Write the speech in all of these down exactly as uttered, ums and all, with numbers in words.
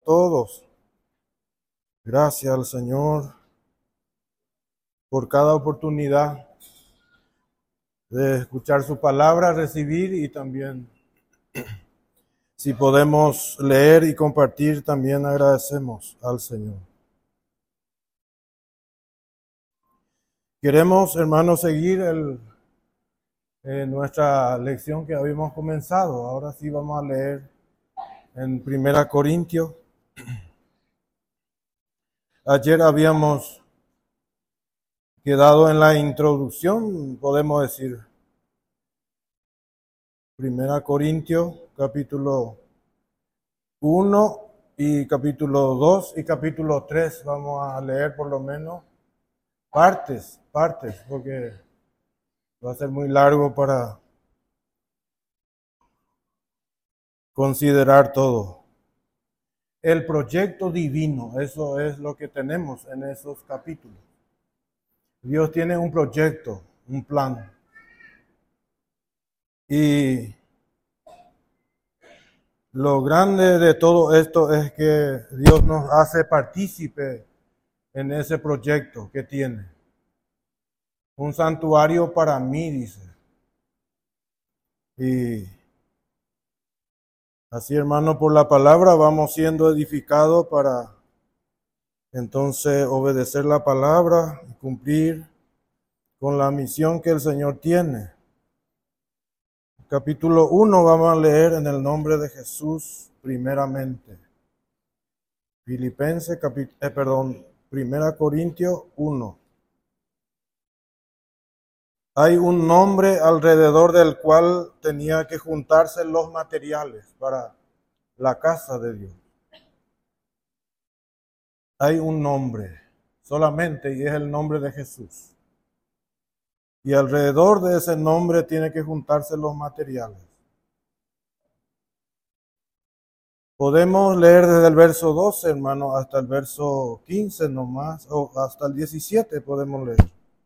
todos. Gracias al Señor por cada oportunidad de escuchar su palabra, recibir y también, si podemos leer y compartir, también agradecemos al Señor. Queremos, hermanos, seguir el, eh, nuestra lección que habíamos comenzado. Ahora sí vamos a leer en Primera Corintios. Ayer habíamos quedado en la introducción, podemos decir. Primera Corintios, capítulo uno y capítulo dos y capítulo tres. Vamos a leer por lo menos partes, partes, porque va a ser muy largo para considerar todo. El proyecto divino, eso es lo que tenemos en esos capítulos. Dios tiene un proyecto, un plan. Y lo grande de todo esto es que Dios nos hace partícipe en ese proyecto que tiene. Un santuario para mí, dice. Y así, hermano, por la palabra vamos siendo edificados para entonces obedecer la palabra y cumplir con la misión que el Señor tiene. Capítulo uno vamos a leer en el nombre de Jesús primeramente. Filipenses, capítulo, eh, perdón, Primera Corintios uno. Hay un nombre alrededor del cual tenía que juntarse los materiales para la casa de Dios. Hay un nombre solamente y es el nombre de Jesús. Y alrededor de ese nombre tiene que juntarse los materiales. Podemos leer desde el verso doce, hermano, hasta el verso quince nomás, o hasta el diecisiete podemos leer.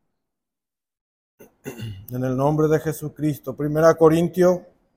En el nombre de Jesucristo. Primera Corintios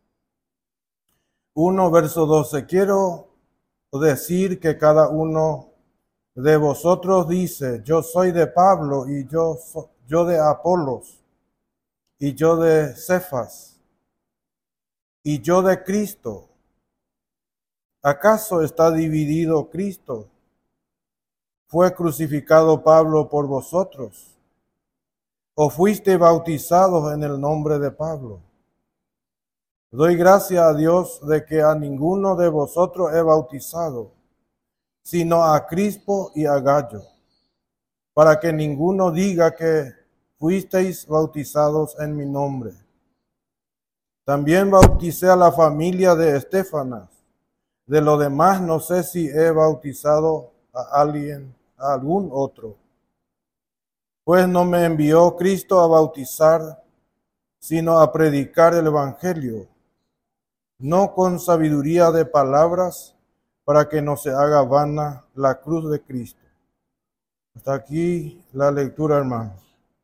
uno, verso doce. Quiero decir que cada uno de vosotros dice, yo soy de Pablo, y yo, so, yo de Apolos, y yo de Cefas, y yo de Cristo. ¿Acaso está dividido Cristo? ¿Fue crucificado Pablo por vosotros? ¿O fuiste bautizados en el nombre de Pablo? Doy gracias a Dios de que a ninguno de vosotros he bautizado, sino a Crispo y a Gallo, para que ninguno diga que fuisteis bautizados en mi nombre. También bauticé a la familia de Estéfanas. De lo demás no sé si he bautizado a alguien, a algún otro. Pues no me envió Cristo a bautizar, sino a predicar el Evangelio, no con sabiduría de palabras, para que no se haga vana la cruz de Cristo. Hasta aquí la lectura, hermanos.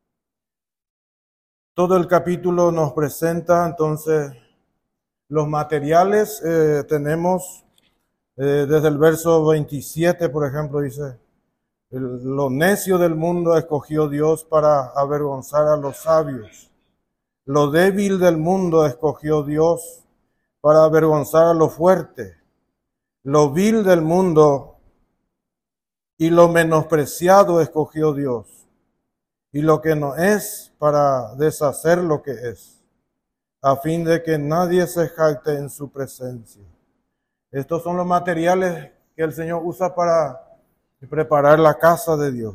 Todo el capítulo nos presenta entonces los materiales. Eh, tenemos eh, desde el verso veintisiete, por ejemplo, dice, lo necio del mundo escogió Dios para avergonzar a los sabios. Lo débil del mundo escogió Dios para avergonzar a lo fuerte. Lo vil del mundo y lo menospreciado escogió Dios. Y lo que no es para deshacer lo que es, a fin de que nadie se jacte en su presencia. Estos son los materiales que el Señor usa para preparar la casa de Dios.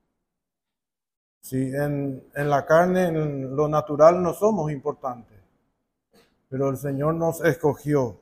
Sí, en, en la carne, en lo natural, no somos importantes, pero el Señor nos escogió.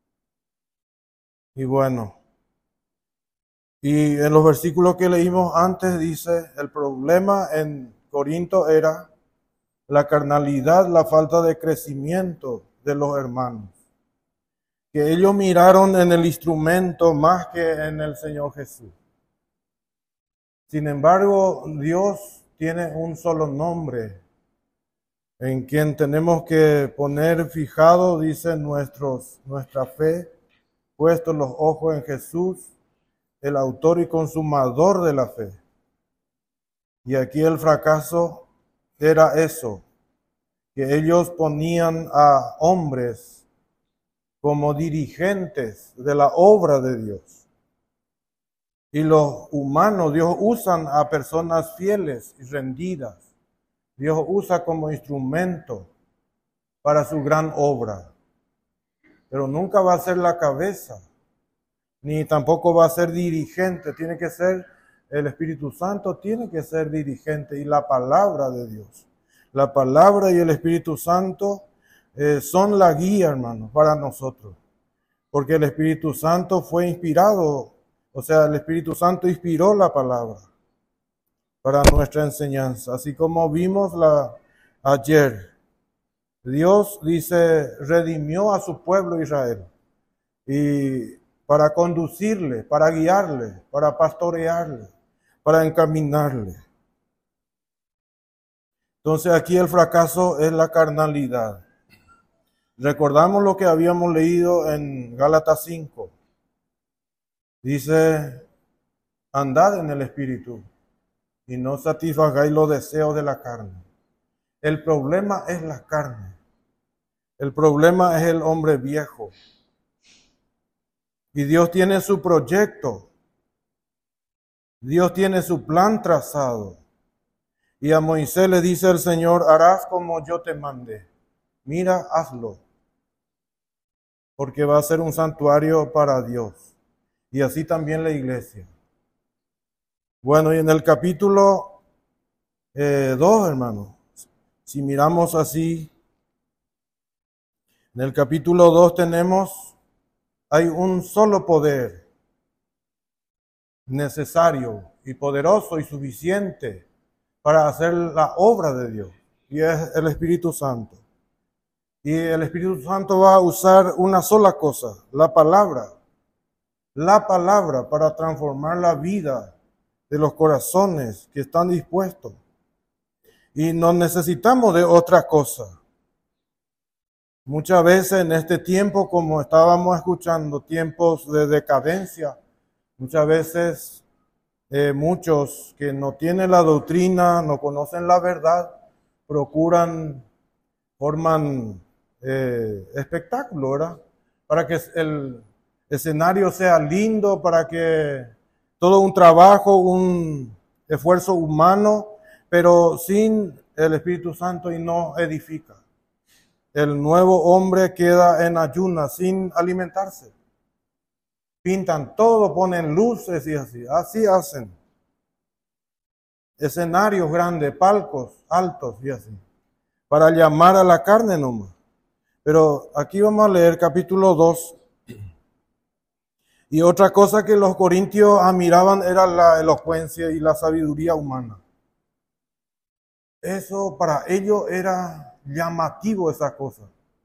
Y bueno, y en los versículos que leímos antes dice, el problema en Corinto era la carnalidad, la falta de crecimiento de los hermanos, que ellos miraron en el instrumento más que en el Señor Jesús. Sin embargo, Dios tiene un solo nombre en quien tenemos que poner fijado, dice nuestros, nuestra fe, puestos los ojos en Jesús, el autor y consumador de la fe. Y aquí el fracaso era eso, que ellos ponían a hombres como dirigentes de la obra de Dios. Y los humanos, Dios usa a personas fieles y rendidas. Dios usa como instrumento para su gran obra. Pero nunca va a ser la cabeza, ni tampoco va a ser dirigente. Tiene que ser, el Espíritu Santo tiene que ser dirigente y la palabra de Dios. La palabra y el Espíritu Santo eh, son la guía, hermanos, para nosotros. Porque el Espíritu Santo fue inspirado, o sea, el Espíritu Santo inspiró la palabra para nuestra enseñanza. Así como vimos la, ayer, Dios dice, redimió a su pueblo Israel. Y para conducirle, para guiarle, para pastorearle, para encaminarle. Entonces aquí el fracaso es la carnalidad. Recordamos lo que habíamos leído en Gálatas cinco. Dice, andad en el Espíritu y no satisfagáis los deseos de la carne. El problema es la carne. El problema es el hombre viejo. Y Dios tiene su proyecto. Dios tiene su plan trazado. Y a Moisés le dice el Señor, harás como yo te mandé. Mira, hazlo. Porque va a ser un santuario para Dios. Y así también la iglesia. Bueno, y en el capítulo eh, dos, hermanos, si miramos así, en el capítulo dos tenemos, hay un solo poder necesario y poderoso y suficiente para hacer la obra de Dios, y es el Espíritu Santo. Y el Espíritu Santo va a usar una sola cosa, la palabra. La palabra para transformar la vida de los corazones que están dispuestos. Y no necesitamos de otra cosa. Muchas veces en este tiempo, como estábamos escuchando, tiempos de decadencia, muchas veces eh, muchos que no tienen la doctrina, no conocen la verdad, procuran, forman eh, espectáculo, ¿verdad? Para que el escenario sea lindo, para que todo un trabajo, un esfuerzo humano, pero sin el Espíritu Santo y no edifica. El nuevo hombre queda en ayunas, sin alimentarse. Pintan todo, ponen luces y así, así hacen. Escenarios grandes, palcos altos y así, para llamar a la carne nomás. Pero aquí vamos a leer capítulo dos. Y otra cosa que los corintios admiraban era la elocuencia y la sabiduría humana. Eso para ellos era llamativo, esa cosa.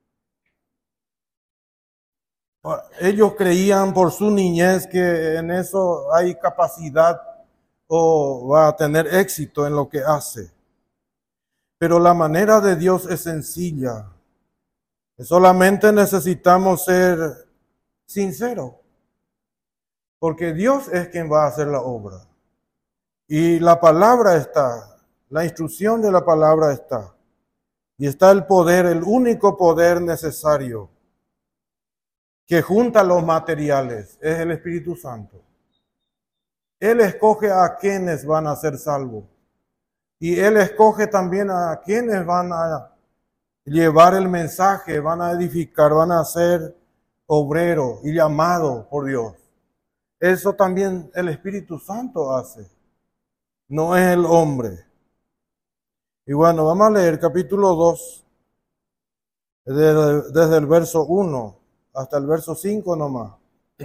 Ellos creían por su niñez que en eso hay capacidad o va a tener éxito en lo que hace. Pero la manera de Dios es sencilla. Solamente necesitamos ser sinceros. Porque Dios es quien va a hacer la obra. Y la palabra está, la instrucción de la palabra está. Y está el poder, el único poder necesario que junta los materiales, es el Espíritu Santo. Él escoge a quienes van a ser salvos. Y Él escoge también a quienes van a llevar el mensaje, van a edificar, van a ser obreros y llamados por Dios. Eso también el Espíritu Santo hace, no es el hombre. Y bueno, vamos a leer capítulo dos, desde, desde el verso uno hasta el verso cinco nomás.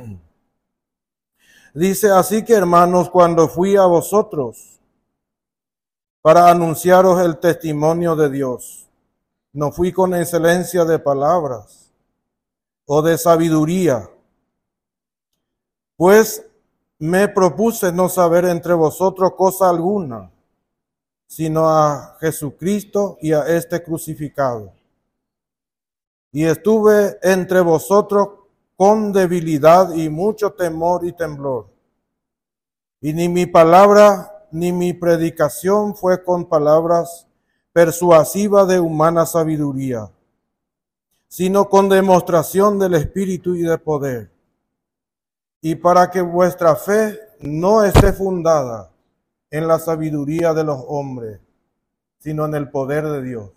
Dice, así que hermanos, cuando fui a vosotros para anunciaros el testimonio de Dios, no fui con excelencia de palabras o de sabiduría, pues me propuse no saber entre vosotros cosa alguna, sino a Jesucristo y a este crucificado. Y estuve entre vosotros con debilidad y mucho temor y temblor. Y ni mi palabra ni mi predicación fue con palabras persuasivas de humana sabiduría, sino con demostración del Espíritu y de poder, y para que vuestra fe no esté fundada en la sabiduría de los hombres, sino en el poder de Dios.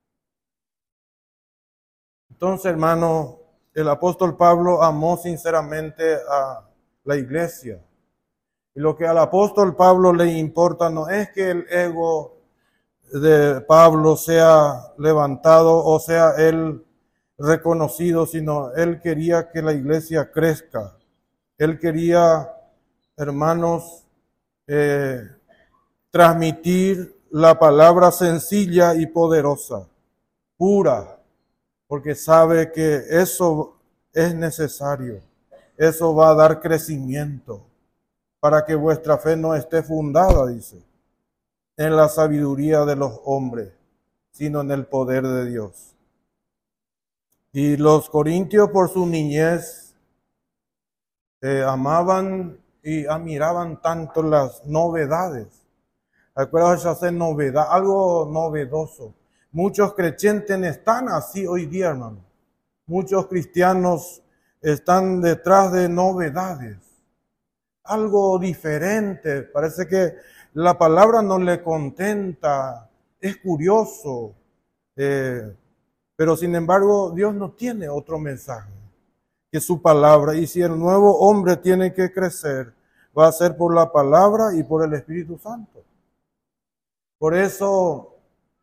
Entonces, hermano, el apóstol Pablo amó sinceramente a la iglesia. Y lo que al apóstol Pablo le importa no es que el ego de Pablo sea levantado o sea él reconocido, sino él quería que la iglesia crezca. Él quería, hermanos, eh, transmitir la palabra sencilla y poderosa, pura, porque sabe que eso es necesario. Eso va a dar crecimiento para que vuestra fe no esté fundada, dice, en la sabiduría de los hombres, sino en el poder de Dios. Y los corintios por su niñez eh, amaban y admiraban tanto las novedades. Acuérdense hacer novedad, algo novedoso. Muchos creyentes están así hoy día, hermano. Muchos cristianos están detrás de novedades. Algo diferente. Parece que la palabra no le contenta. Es curioso. Eh, pero sin embargo, Dios no tiene otro mensaje que su palabra. Y si el nuevo hombre tiene que crecer, va a ser por la palabra y por el Espíritu Santo. Por eso,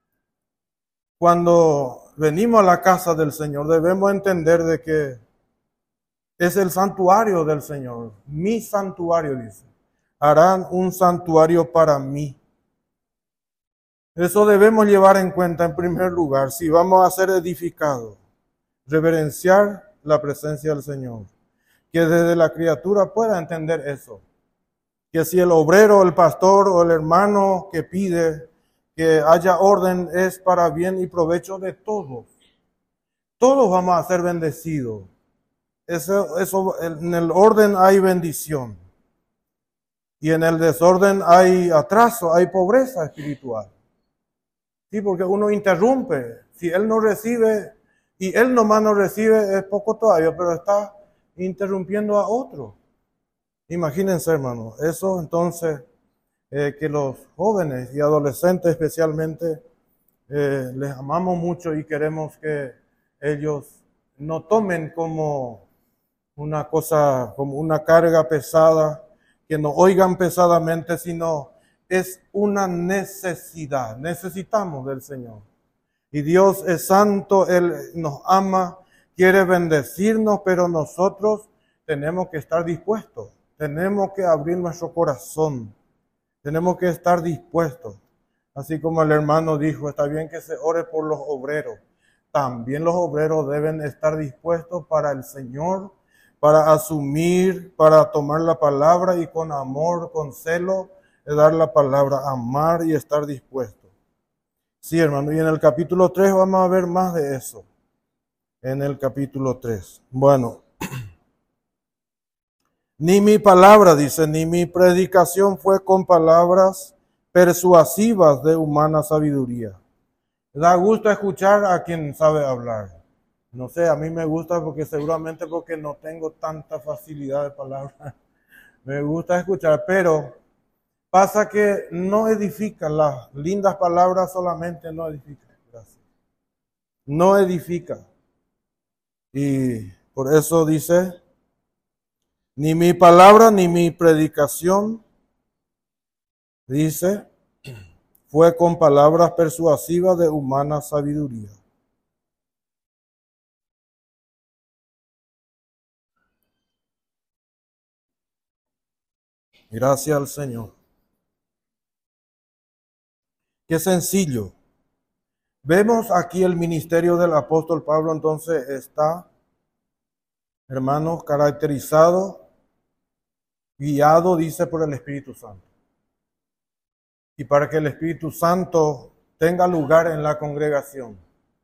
cuando venimos a la casa del Señor, debemos entender de que es el santuario del Señor. Mi santuario, dice. Harán un santuario para mí. Eso debemos llevar en cuenta en primer lugar. Si vamos a ser edificados, reverenciar la presencia del Señor. Que desde la criatura pueda entender eso. Que si el obrero, el pastor o el hermano que pide que haya orden es para bien y provecho de todos. Todos vamos a ser bendecidos. Eso, eso, en el orden hay bendición. Y en el desorden hay atraso, hay pobreza espiritual. Sí, porque uno interrumpe. Si él no recibe, y él nomás no recibe, es poco todavía, pero está interrumpiendo a otro. Imagínense, hermano, eso entonces, eh, que los jóvenes y adolescentes especialmente, eh, les amamos mucho y queremos que ellos no tomen como una cosa, como una carga pesada, que no oigan pesadamente, sino es una necesidad. Necesitamos del Señor. Y Dios es santo, Él nos ama, quiere bendecirnos, pero nosotros tenemos que estar dispuestos. Tenemos que abrir nuestro corazón. Tenemos que estar dispuestos. Así como el hermano dijo, está bien que se ore por los obreros. También los obreros deben estar dispuestos para el Señor, para asumir, para tomar la palabra y con amor, con celo, dar la palabra, amar y estar dispuesto. Sí, hermano, y en el capítulo tres vamos a ver más de eso. En el capítulo tres. Bueno, ni mi palabra, dice, ni mi predicación fue con palabras persuasivas de humana sabiduría. Da gusto escuchar a quien sabe hablar. No sé, a mí me gusta porque seguramente porque no tengo tanta facilidad de palabra. Me gusta escuchar, pero pasa que no edifica. Las lindas palabras solamente no edifican. Gracias. No edifica. Y por eso dice, ni mi palabra ni mi predicación, dice, fue con palabras persuasivas de humana sabiduría. Gracias al Señor. Qué sencillo. Vemos aquí el ministerio del apóstol Pablo, entonces está, hermanos, caracterizado, guiado, dice, por el Espíritu Santo. Y para que el Espíritu Santo tenga lugar en la congregación,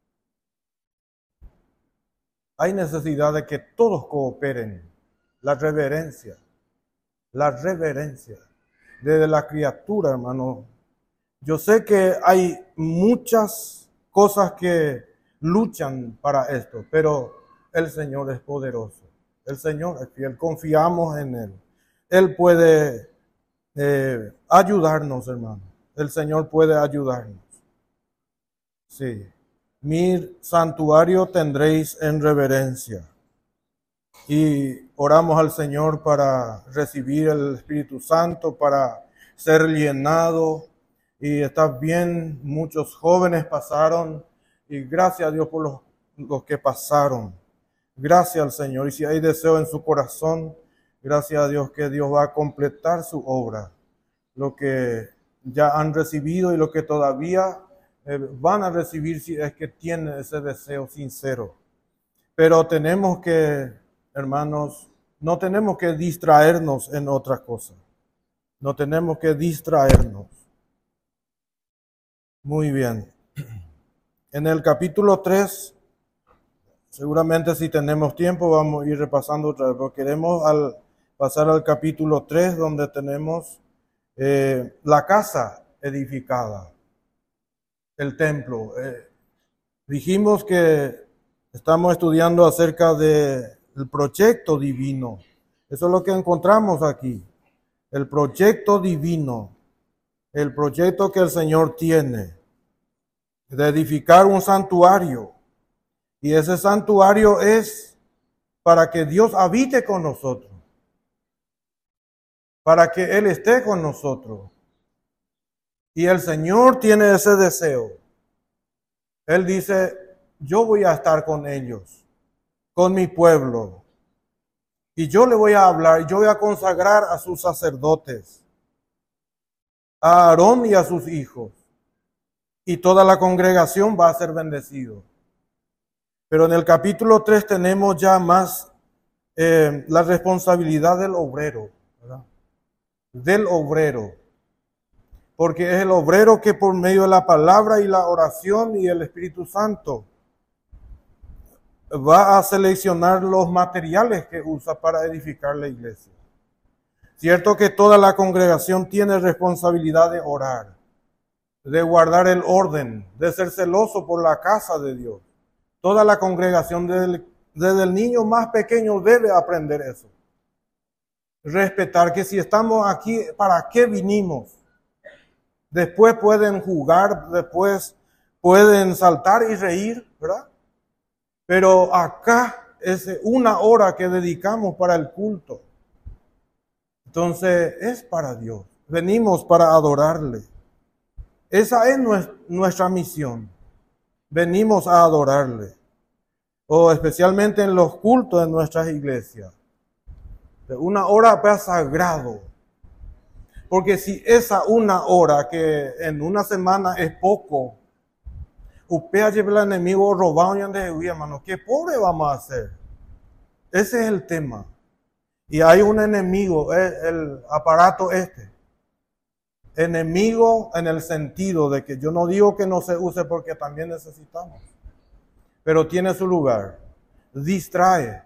hay necesidad de que todos cooperen. La reverencia, la reverencia. desde la criatura, hermano. Yo sé que hay muchas cosas que luchan para esto, pero el Señor es poderoso. El Señor es fiel, confiamos en Él. Él puede eh, ayudarnos, hermano. El Señor puede ayudarnos. Sí. Mi santuario tendréis en reverencia. Y oramos al Señor para recibir el Espíritu Santo, para ser llenado. Y está bien, muchos jóvenes pasaron. Y gracias a Dios por los, los que pasaron. Gracias al Señor. Y si hay deseo en su corazón, gracias a Dios que Dios va a completar su obra. Lo que ya han recibido y lo que todavía eh, van a recibir si es que tienen ese deseo sincero. Pero tenemos que, hermanos, no tenemos que distraernos en otra cosa. No tenemos que distraernos. Muy bien. En el capítulo tres, seguramente si tenemos tiempo vamos a ir repasando otra vez, pero queremos al, pasar al capítulo tres donde tenemos eh, la casa edificada, el templo. Eh, dijimos que estamos estudiando acerca del proyecto divino. Eso es lo que encontramos aquí. El proyecto divino, el proyecto que el Señor tiene de edificar un santuario. Y ese santuario es para que Dios habite con nosotros, para que Él esté con nosotros. Y el Señor tiene ese deseo. Él dice, yo voy a estar con ellos, con mi pueblo. Y yo le voy a hablar, yo voy a consagrar a sus sacerdotes, a Aarón y a sus hijos. Y toda la congregación va a ser bendecido. Pero en el capítulo tres tenemos ya más eh, la responsabilidad del obrero, ¿verdad? Del obrero. Porque es el obrero que por medio de la palabra y la oración y el Espíritu Santo va a seleccionar los materiales que usa para edificar la iglesia. Cierto que toda la congregación tiene responsabilidad de orar, de guardar el orden, de ser celoso por la casa de Dios. Toda la congregación, desde el, desde el niño más pequeño, debe aprender eso. Respetar que si estamos aquí, ¿para qué vinimos? Después pueden jugar, después pueden saltar y reír, ¿verdad? Pero acá es una hora que dedicamos para el culto. Entonces es para Dios. Venimos para adorarle. Esa es nuestra misión. Venimos a adorarle. O especialmente en los cultos de nuestras iglesias. Una hora para sagrado. Porque si esa una hora que en una semana es poco, upea lleva el enemigo robado y ande, hermano, ¿qué pobre vamos a hacer? Ese es el tema. Y hay un enemigo, el, el aparato este. Enemigo en el sentido de que yo no digo que no se use porque también necesitamos. Pero tiene su lugar. Distrae.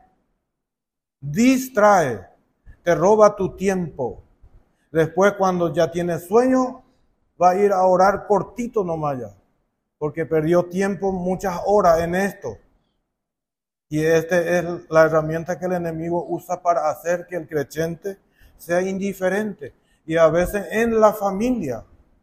Distrae. Te roba tu tiempo. Después cuando ya tienes sueño, va a ir a orar cortito nomás ya. Porque perdió tiempo, muchas horas en esto. Y esta es la herramienta que el enemigo usa para hacer que el creyente sea indiferente. Y a veces en la familia.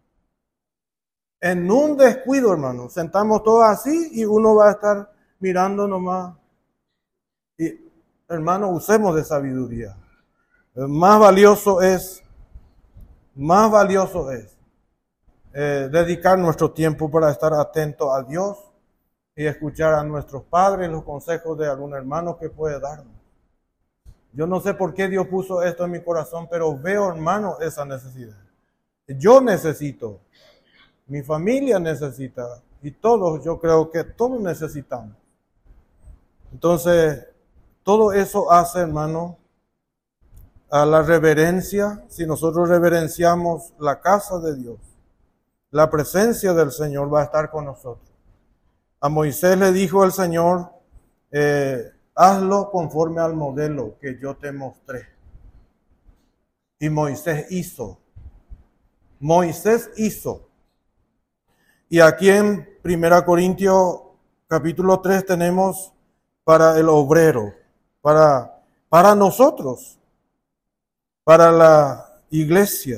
En un descuido, hermano. Sentamos todos así y uno va a estar mirando nomás. Y, hermano, usemos de sabiduría. Más valioso es, más valioso es eh, dedicar nuestro tiempo para estar atento a Dios y escuchar a nuestros padres, los consejos de algún hermano que puede darnos. Yo no sé por qué Dios puso esto en mi corazón, pero veo, hermano, esa necesidad. Yo necesito, mi familia necesita, y todos, yo creo que todos necesitamos. Entonces, todo eso hace, hermano, a la reverencia. Si nosotros reverenciamos la casa de Dios, la presencia del Señor va a estar con nosotros. A Moisés le dijo el Señor, eh, hazlo conforme al modelo que yo te mostré. Y Moisés hizo. Moisés hizo. Y aquí en Primera Corintios capítulo tres tenemos para el obrero, para, para nosotros, para la iglesia.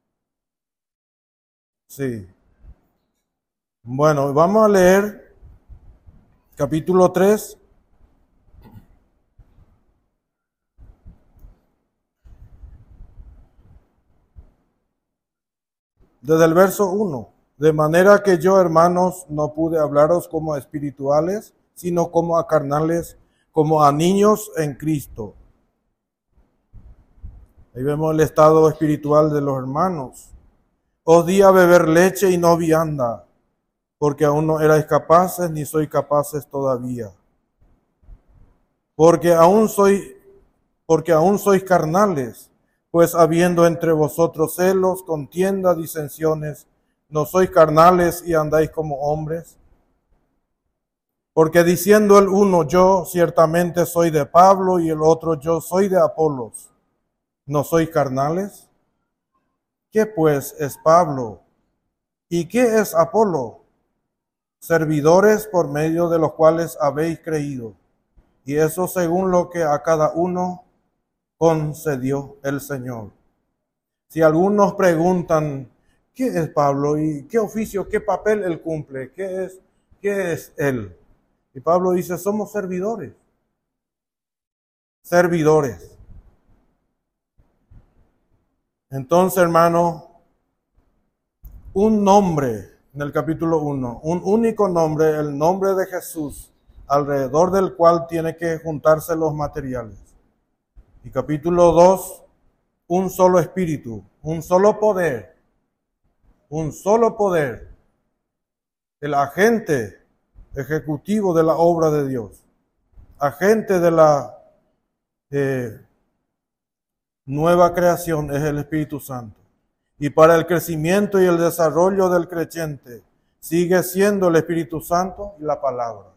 Sí. Bueno, vamos a leer capítulo tres. Desde el verso uno. De manera que yo, hermanos, no pude hablaros como a espirituales, sino como a carnales, como a niños en Cristo. Ahí vemos el estado espiritual de los hermanos. Os di a beber leche y no vianda, porque aún no erais capaces, ni sois capaces todavía. Porque aún soy, porque aún sois carnales, pues habiendo entre vosotros celos, contiendas, disensiones, ¿no sois carnales y andáis como hombres? Porque diciendo el uno, yo ciertamente soy de Pablo, y el otro, yo soy de Apolos, ¿no sois carnales? ¿Qué pues es Pablo? ¿Y qué es Apolo? Servidores por medio de los cuales habéis creído, y eso según lo que a cada uno concedió el Señor. Si algunos preguntan, ¿qué es Pablo? ¿Y qué oficio, qué papel él cumple? ¿Qué es, qué es él? Y Pablo dice, somos servidores. Servidores. Entonces, hermano, un nombre en el capítulo uno, un único nombre, el nombre de Jesús, alrededor del cual tiene que juntarse los materiales. Y capítulo dos, un solo espíritu, un solo poder, un solo poder, el agente ejecutivo de la obra de Dios, agente de la eh, nueva creación es el Espíritu Santo. Y para el crecimiento y el desarrollo del creyente sigue siendo el Espíritu Santo y la palabra.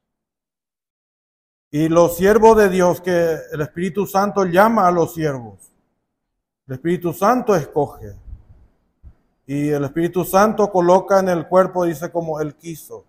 Y los siervos de Dios, que el Espíritu Santo llama a los siervos, el Espíritu Santo escoge. Y el Espíritu Santo coloca en el cuerpo, dice, como Él quiso.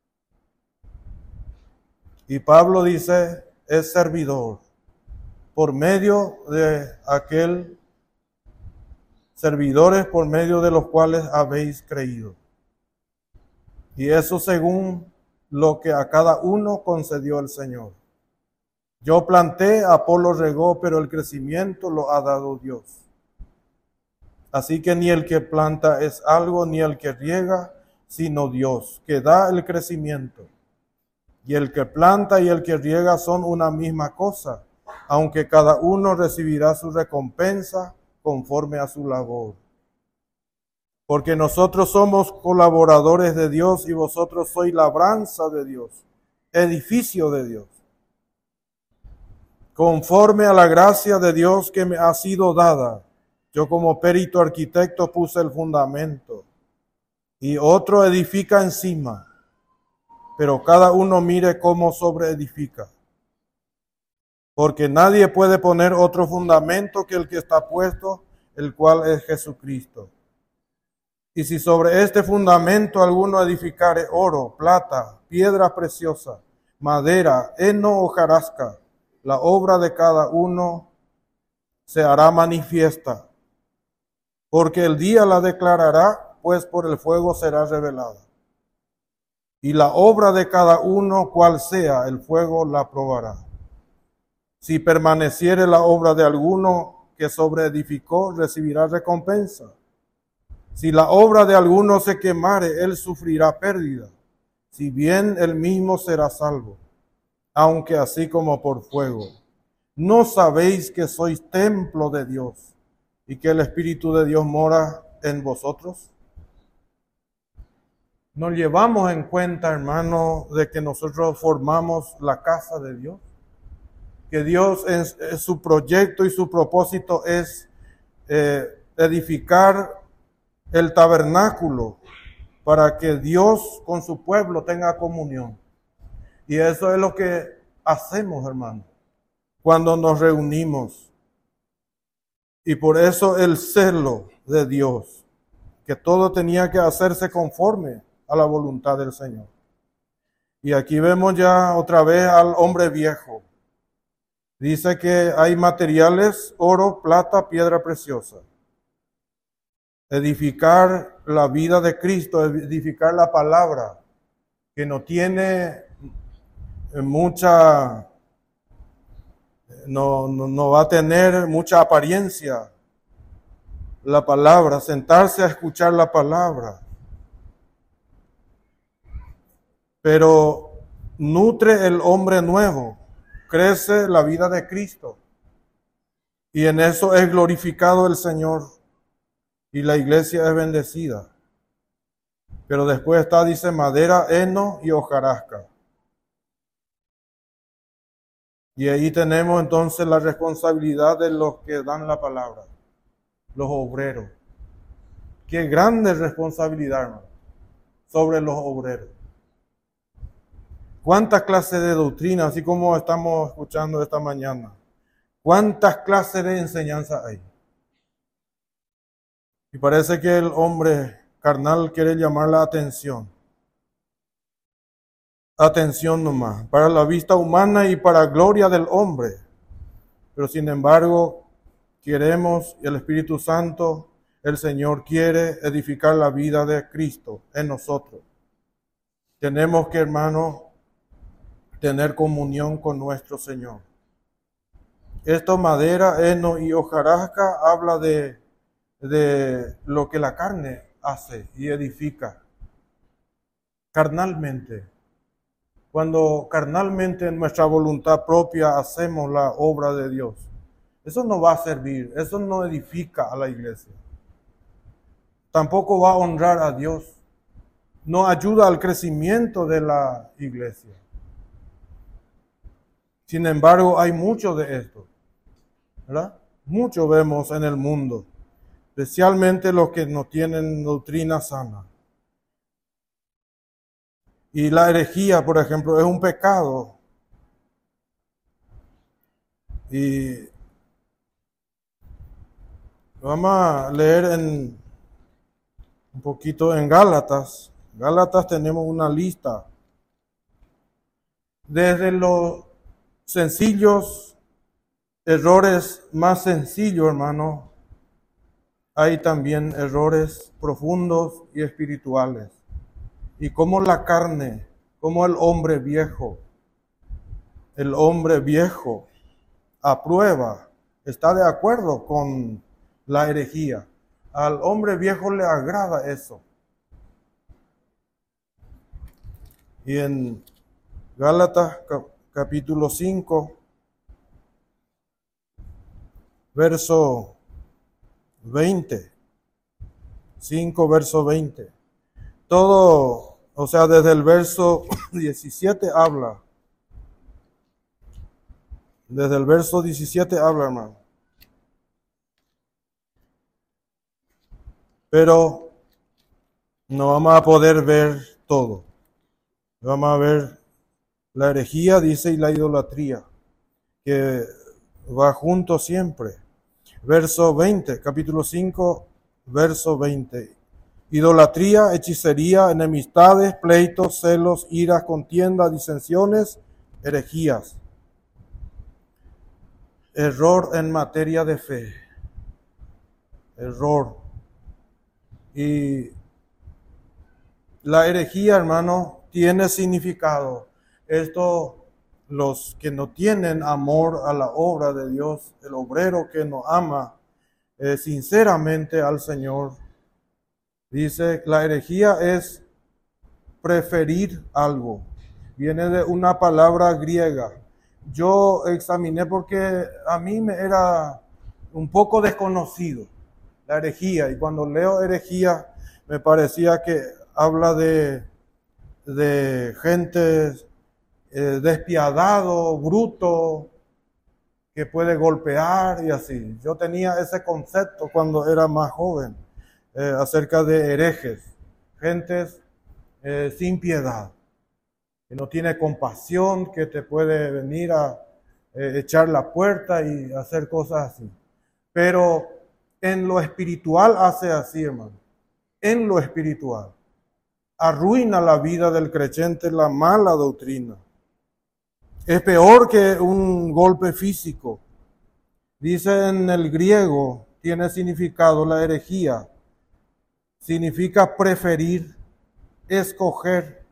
Y Pablo dice, es servidor, por medio de aquel, servidores por medio de los cuales habéis creído. Y eso según lo que a cada uno concedió el Señor. Yo planté, Apolo regó, pero el crecimiento lo ha dado Dios. Así que ni el que planta es algo, ni el que riega, sino Dios, que da el crecimiento. Y el que planta y el que riega son una misma cosa, aunque cada uno recibirá su recompensa conforme a su labor. Porque nosotros somos colaboradores de Dios y vosotros sois labranza de Dios, edificio de Dios. Conforme a la gracia de Dios que me ha sido dada, yo como perito arquitecto puse el fundamento y otro edifica encima, pero cada uno mire cómo sobreedifica. Porque nadie puede poner otro fundamento que el que está puesto, el cual es Jesucristo. Y si sobre este fundamento alguno edificare oro, plata, piedra preciosa, madera, heno o hojarasca, la obra de cada uno se hará manifiesta, porque el día la declarará, pues por el fuego será revelada. Y la obra de cada uno, cual sea, el fuego la probará. Si permaneciere la obra de alguno que sobreedificó, recibirá recompensa. Si la obra de alguno se quemare, él sufrirá pérdida, si bien él mismo será salvo, aunque así como por fuego. ¿No sabéis que sois templo de Dios y que el Espíritu de Dios mora en vosotros? ¿Nos llevamos en cuenta, hermano, de que nosotros formamos la casa de Dios? Que Dios en, en su proyecto y su propósito es eh, edificar el tabernáculo para que Dios con su pueblo tenga comunión. Y eso es lo que hacemos, hermano, cuando nos reunimos. Y por eso el celo de Dios. que todo tenía que hacerse conforme a la voluntad del Señor. Y aquí vemos ya otra vez al hombre viejo. Dice que hay materiales, oro, plata, piedra preciosa. Edificar la vida de Cristo, edificar la palabra, que no tiene mucha, no, no, no va a tener mucha apariencia la palabra, sentarse a escuchar la palabra. Pero nutre el hombre nuevo, crece la vida de Cristo. Y en eso es glorificado el Señor. Y la iglesia es bendecida. Pero después está, dice, madera, heno y hojarasca. Y ahí tenemos entonces la responsabilidad de los que dan la palabra, los obreros. Qué grande responsabilidad, hermano, sobre los obreros. ¿Cuántas clases de doctrina, así como estamos escuchando esta mañana? ¿Cuántas clases de enseñanza hay? Y parece que el hombre carnal quiere llamar la atención. Atención nomás, para la vista humana y para gloria del hombre. Pero sin embargo, queremos, y el Espíritu Santo, el Señor quiere edificar la vida de Cristo en nosotros. Tenemos que, hermanos, tener comunión con nuestro Señor. Esto, madera, heno y hojarasca, habla de, de lo que la carne hace y edifica. Carnalmente. Cuando carnalmente en nuestra voluntad propia hacemos la obra de Dios, eso no va a servir, eso no edifica a la iglesia. Tampoco va a honrar a Dios. No ayuda al crecimiento de la iglesia. Sin embargo, hay mucho de esto, ¿verdad? Mucho vemos en el mundo, especialmente los que no tienen doctrina sana. Y la herejía, por ejemplo, es un pecado. Y vamos a leer en un poquito en Gálatas. Gálatas tenemos una lista. Desde los sencillos, errores más sencillos, hermano, hay también errores profundos y espirituales. Y como la carne, como el hombre viejo, el hombre viejo aprueba, está de acuerdo con la herejía. Al hombre viejo le agrada eso. Y en Gálatas capítulo cinco, verso veinte. cinco, verso veinte. Todo, o sea, desde el verso diecisiete habla. Desde el verso diecisiete habla, hermano. Pero no vamos a poder ver todo. Vamos a ver la herejía, dice, y la idolatría, que va junto siempre. Verso veinte, capítulo cinco, verso veinte. Idolatría, hechicería, enemistades, pleitos, celos, iras, contiendas, disensiones, herejías. Error en materia de fe. Error. Y la herejía, hermano, tiene significado. Esto, los que no tienen amor a la obra de Dios, el obrero que no ama eh, sinceramente al Señor, dice, la herejía es preferir algo. Viene de una palabra griega. Yo examiné porque a mí me era un poco desconocido la herejía. Y cuando leo herejía me parecía que habla de, de gente eh, despiadado, bruto, que puede golpear y así. Yo tenía ese concepto cuando era más joven. Eh, acerca de herejes, gentes eh, sin piedad, que no tiene compasión, que te puede venir a eh, echar la puerta y hacer cosas así. Pero en lo espiritual hace así, hermano. en lo espiritual. Arruina la vida del creyente la mala doctrina. Es peor que un golpe físico. Dice en el griego, tiene significado la herejía. Significa preferir, escoger.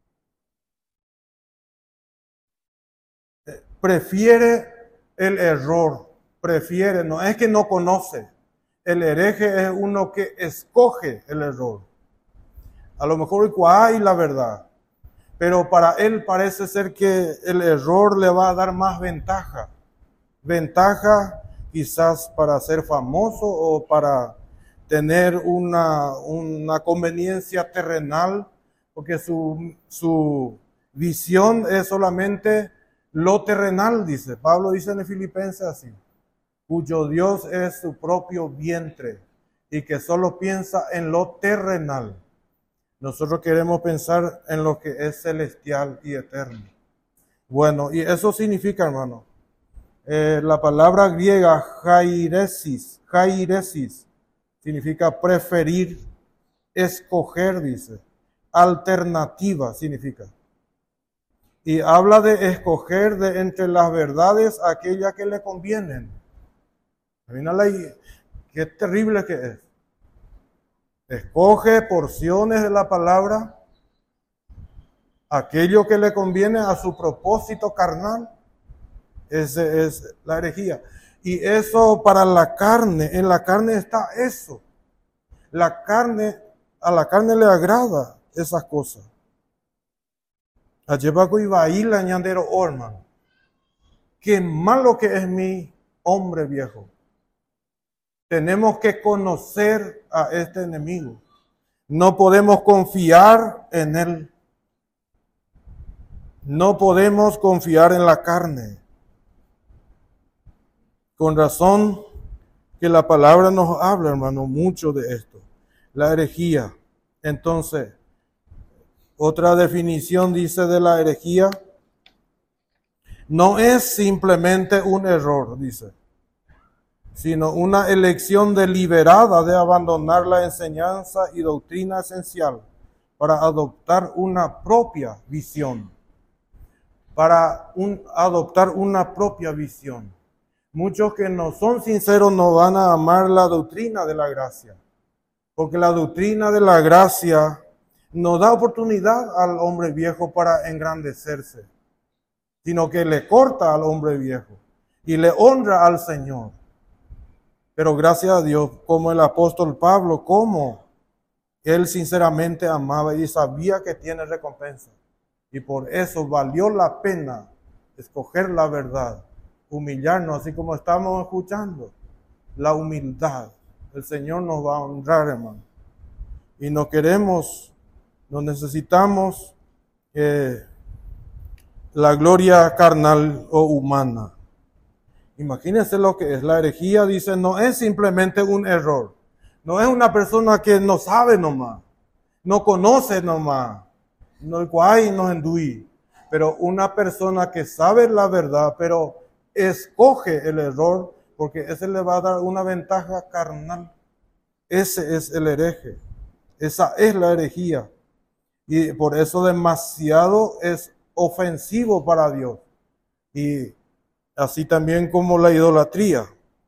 Prefiere el error, prefiere, no es que no conoce. El hereje es uno que escoge el error. A lo mejor hay la verdad, pero para él parece ser que el error le va a dar más ventaja. Ventaja quizás para ser famoso o para tener una, una conveniencia terrenal, porque su, su visión es solamente lo terrenal, dice. Pablo dice en Filipenses así, cuyo Dios es su propio vientre y que solo piensa en lo terrenal. Nosotros queremos pensar en lo que es celestial y eterno. Bueno, y eso significa, hermano, eh, la palabra griega jairesis, jairesis, significa preferir, escoger, dice. Alternativa significa. Y habla de escoger de entre las verdades aquellas que le convienen. Mira la, qué terrible que es. Escoge porciones de la palabra, aquello que le conviene a su propósito carnal. Ese es la herejía. Y eso para la carne, en la carne está eso. La carne, a la carne le agrada esas cosas. Ayebaco iba a ir la ñandero orman. Qué malo que es mi hombre viejo. Tenemos que conocer a este enemigo. No podemos confiar en él. No podemos confiar en la carne. Con razón que la palabra nos habla, hermano, mucho de esto. La herejía. Entonces, otra definición dice de la herejía, no es simplemente un error, dice, sino una elección deliberada de abandonar la enseñanza y doctrina esencial para adoptar una propia visión, para un, adoptar una propia visión. Muchos que no son sinceros no van a amar la doctrina de la gracia, porque la doctrina de la gracia no da oportunidad al hombre viejo para engrandecerse, sino que le corta al hombre viejo y le honra al Señor. Pero gracias a Dios, como el apóstol Pablo, como él sinceramente amaba y sabía que tiene recompensa. Y por eso valió la pena escoger la verdad, humillarnos, así como estamos escuchando. La humildad. El Señor nos va a honrar, hermano. Y no queremos, no necesitamos eh, la gloria carnal o humana. Imagínense lo que es la herejía, dice, no es simplemente un error. No es una persona que no sabe nomás, no conoce nomás, no cual no enduí, pero una persona que sabe la verdad, pero escoge el error, porque ese le va a dar una ventaja carnal. Ese es el hereje, esa es la herejía. Y por eso demasiado es ofensivo para Dios. Y así también como la idolatría.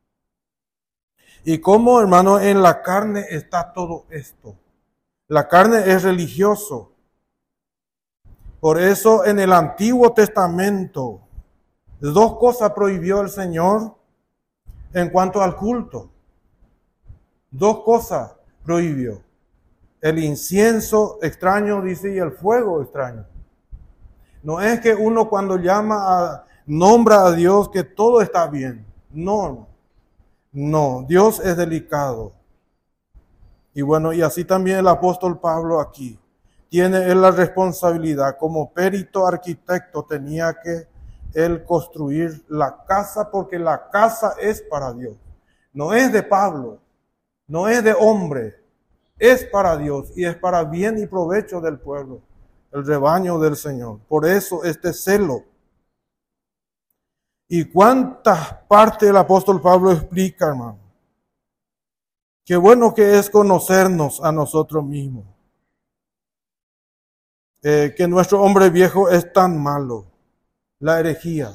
Y como, hermano, en la carne está todo esto. La carne es religioso. Por eso en el Antiguo Testamento, dos cosas prohibió el Señor en cuanto al culto. Dos cosas prohibió. El incienso extraño, dice, y el fuego extraño. No es que uno cuando llama a, nombra a Dios que todo está bien. No, no, Dios es delicado. Y bueno, y así también el apóstol Pablo aquí. Tiene él la responsabilidad, como perito arquitecto tenía que él construir la casa, porque la casa es para Dios. No es de Pablo, no es de hombre, es para Dios y es para bien y provecho del pueblo, el rebaño del Señor. Por eso este celo. ¿Y cuántas partes el apóstol Pablo explica, hermano? Qué bueno que es conocernos a nosotros mismos. Eh, que nuestro hombre viejo es tan malo. La herejía.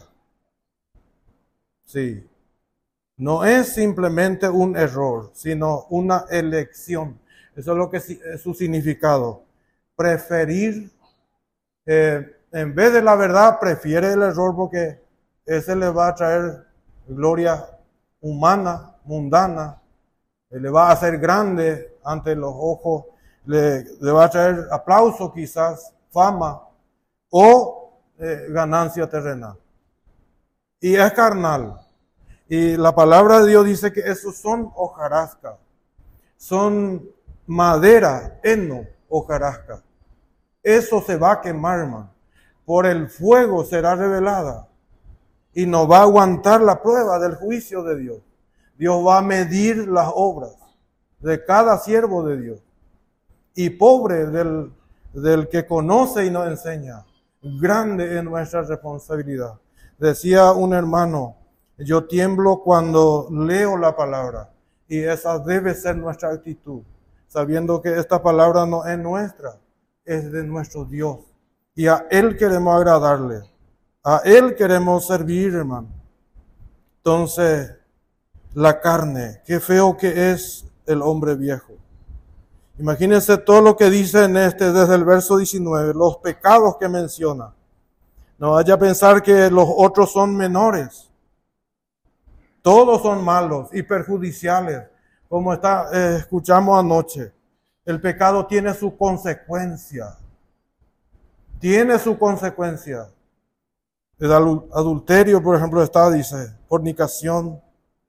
Sí. No es simplemente un error, sino una elección. Eso es lo que es su significado. Preferir, eh, en vez de la verdad, prefiere el error porque ese le va a traer gloria humana, mundana, le va a hacer grande ante los ojos, le, le va a traer aplauso quizás, fama o eh, ganancia terrenal. Y es carnal. Y la palabra de Dios dice que esos son hojarasca, son madera, heno, hojarasca. Eso se va a quemar, hermano. Por el fuego será revelada y no va a aguantar la prueba del juicio de Dios. Dios va a medir las obras de cada siervo de Dios. Y pobre del, del que conoce y no enseña. Grande es nuestra responsabilidad. Decía un hermano, yo tiemblo cuando leo la palabra. Y esa debe ser nuestra actitud. Sabiendo que esta palabra no es nuestra, es de nuestro Dios. Y a Él queremos agradarle. A Él queremos servir, hermano. Entonces, la carne, qué feo que es el hombre viejo. Imagínense todo lo que dice en este, desde el verso diecinueve, los pecados que menciona. No vaya a pensar que los otros son menores. Todos son malos y perjudiciales, como está, eh, escuchamos anoche. El pecado tiene su consecuencia. Tiene su consecuencia. El adulterio, por ejemplo, está, dice, fornicación.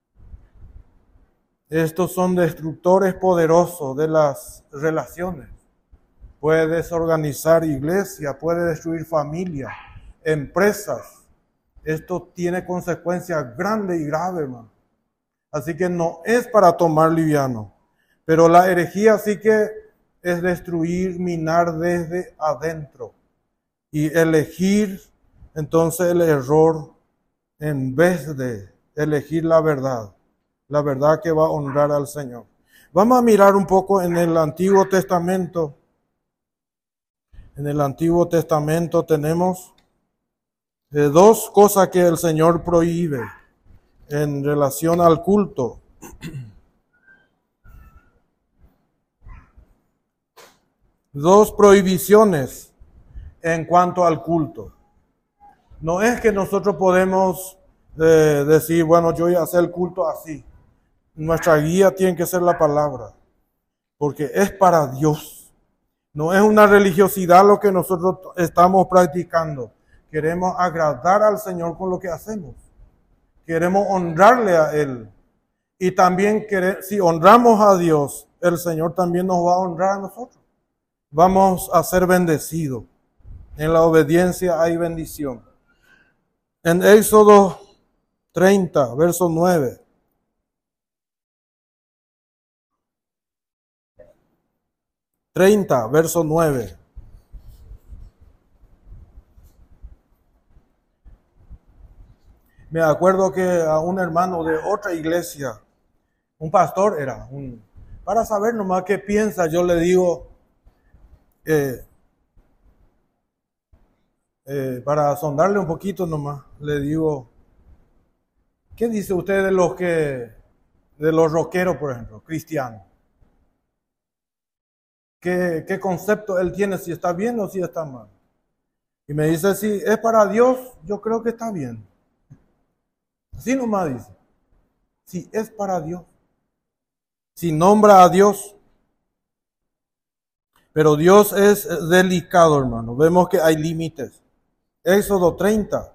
Estos son destructores poderosos de las relaciones. Puede desorganizar iglesia, puede destruir familia, empresas. Esto tiene consecuencias grandes y graves, hermano. Así que no es para tomar liviano. Pero la herejía sí que es destruir, minar desde adentro. Y elegir entonces el error en vez de elegir la verdad. La verdad que va a honrar al Señor. Vamos a mirar un poco en el Antiguo Testamento. En el Antiguo Testamento tenemos eh, dos cosas que el Señor prohíbe en relación al culto. Dos prohibiciones en cuanto al culto. No es que nosotros podemos eh, decir, bueno, yo voy a hacer el culto así. Nuestra guía tiene que ser la palabra, porque es para Dios. No es una religiosidad lo que nosotros estamos practicando. Queremos agradar al Señor con lo que hacemos. Queremos honrarle a Él. Y también queremos, si honramos a Dios, el Señor también nos va a honrar a nosotros. Vamos a ser bendecidos. En la obediencia hay bendición. En Éxodo treinta, verso nueve. treinta, verso nueve. Me acuerdo que a un hermano de otra iglesia, un pastor era, un, para saber nomás qué piensa, yo le digo, eh, eh, para sondarle un poquito nomás, le digo, ¿qué dice usted de los que, de los rockeros, por ejemplo, cristianos? ¿Qué, qué concepto él tiene, si está bien o si está mal? Y me dice, si es para Dios, yo creo que está bien. Así nomás dice. Si es para Dios. Si nombra a Dios. Pero Dios es delicado, hermano. Vemos que hay límites. Éxodo treinta.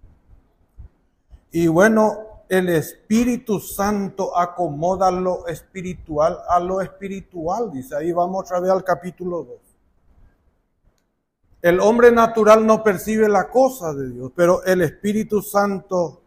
Y bueno, el Espíritu Santo acomoda lo espiritual a lo espiritual, dice. Ahí vamos otra vez al capítulo dos. El hombre natural no percibe la cosa de Dios, pero el Espíritu Santo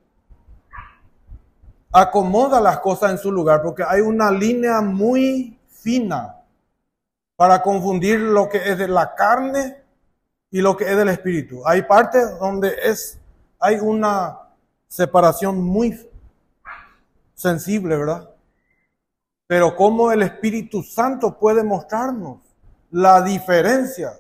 acomoda las cosas en su lugar, porque hay una línea muy fina para confundir lo que es de la carne y lo que es del Espíritu. Hay partes donde es, hay una separación muy sensible, ¿verdad? Pero ¿cómo el Espíritu Santo puede mostrarnos la diferencia?